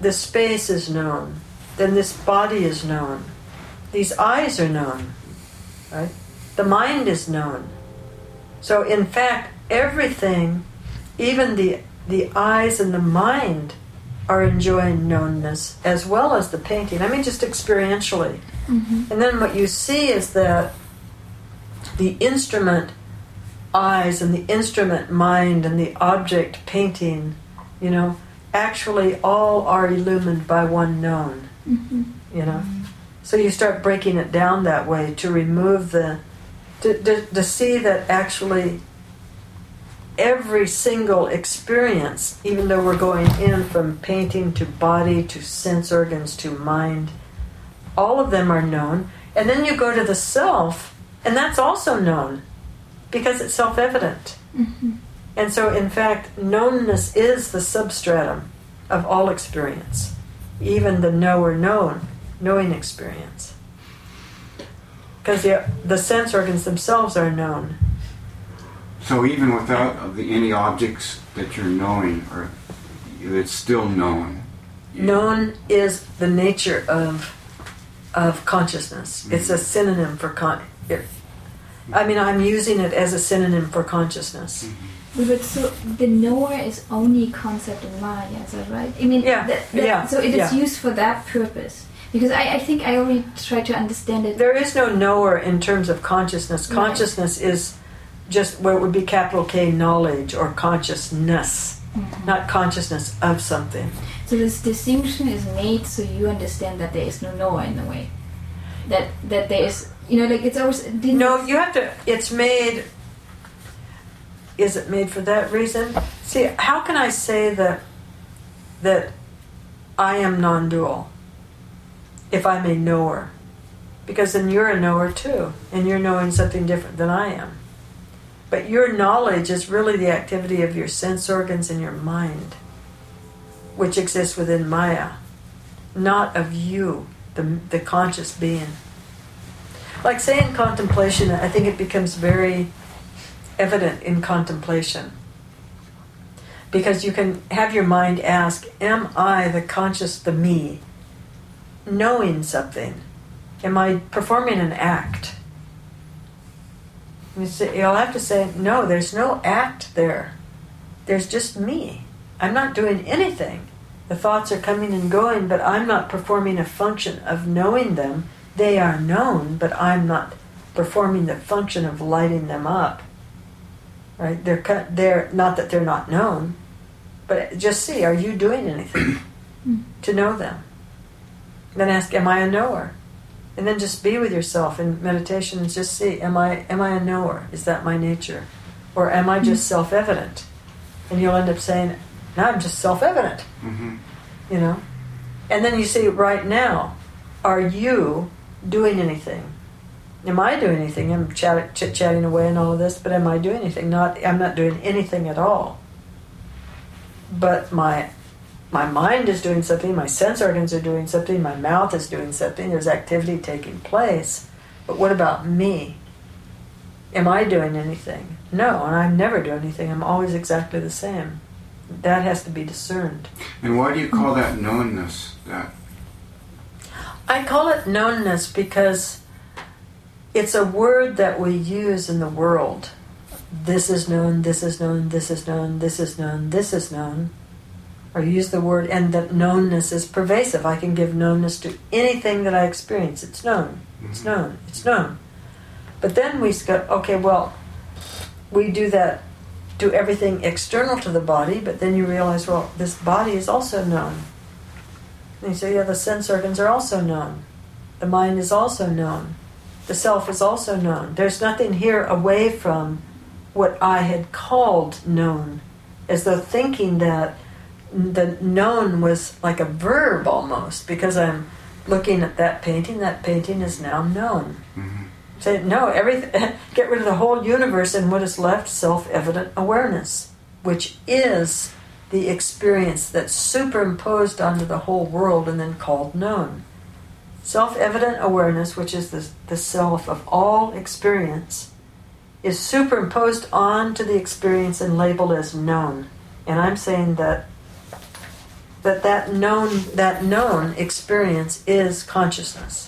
this space is known. Then this body is known. These eyes are known. Right? The mind is known. So in fact, everything, even the the eyes and the mind, are enjoying knownness as well as the painting. I mean, just experientially. Mm-hmm. And then what you see is that the instrument eyes and the instrument mind and the object painting, you know, actually all are illumined by one known. Mm-hmm. You know, so you start breaking it down that way to remove the, to, to, to see that actually every single experience, even though we're going in from painting to body to sense organs to mind, all of them are known. And then you go to the self, and that's also known because it's self-evident. Mm-hmm. And so, in fact, knownness is the substratum of all experience, even the knower known, knowing experience. Because the, the sense organs themselves are known. So even without the, any objects that you're knowing, or it's still known. Known is the nature of of consciousness. Mm-hmm. It's a synonym for con. It, I mean, I'm using it as a synonym for consciousness. Mm-hmm. But so the knower is only concept in Maya, is that right? I mean, yeah, that, that, yeah. So it is yeah. used for that purpose. Because I, I think I already tried to understand it. There is no knower in terms of consciousness. Right. Consciousness is just what would be capital K knowledge or consciousness, mm-hmm. not consciousness of something. So this distinction is made so you understand that there is no knower in a way. That that there is, you know, like it's always... No, you have to, it's made, is it made for that reason? See, how can I say that that I am non-dual if I'm a knower? Because then you're a knower too, and you're knowing something different than I am. But your knowledge is really the activity of your sense organs and your mind, which exists within Maya, not of you, the, the conscious being. Like say in contemplation, I think it becomes very evident in contemplation. Because you can have your mind ask, am I the conscious, the me, knowing something? Am I performing an act? You say, you'll have to say, no, there's no act there. There's just me. I'm not doing anything. The thoughts are coming and going, but I'm not performing a function of knowing them. They are known, but I'm not performing the function of lighting them up. Right? They're they're not that they're not known, but just see, are you doing anything to know them? Then ask, am I a knower? And then just be with yourself in meditation and just see, am I am I a knower? Is that my nature? Or am I just self-evident? And you'll end up saying, no, I'm just self-evident. Mm-hmm. You know? And then you see, right now, are you doing anything? Am I doing anything? I'm chat- chit-chatting away and all of this, but am I doing anything? Not, I'm not doing anything at all. But my my mind is doing something, my sense organs are doing something, my mouth is doing something, there's activity taking place. But what about me? Am I doing anything? No, and I never do anything. I'm always exactly the same. That has to be discerned. And why do you call that knownness? That I call it knownness because it's a word that we use in the world. This is known, this is known, this is known, this is known, this is known. Or use the word, and that knownness is pervasive. I can give knownness to anything that I experience. It's known. It's known. It's known. But then we go, okay, well, we do that, do everything external to the body, but then you realize, well, this body is also known. And you say, yeah, the sense organs are also known. The mind is also known. The self is also known. There's nothing here away from what I had called known, as though thinking that the known was like a verb almost, because I'm looking at that painting, that painting is now known. mm-hmm. Say, no, everything, get rid of the whole universe, and what is left? Self-evident awareness, which is the experience that's superimposed onto the whole world and then called known. Self-evident awareness, which is the, the self of all experience, is superimposed onto the experience and labeled as known. And I'm saying that that that known that known experience is consciousness.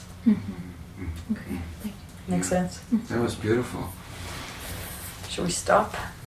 Mm-hmm. Okay. Thank you. Make sense? That was beautiful. Shall we stop?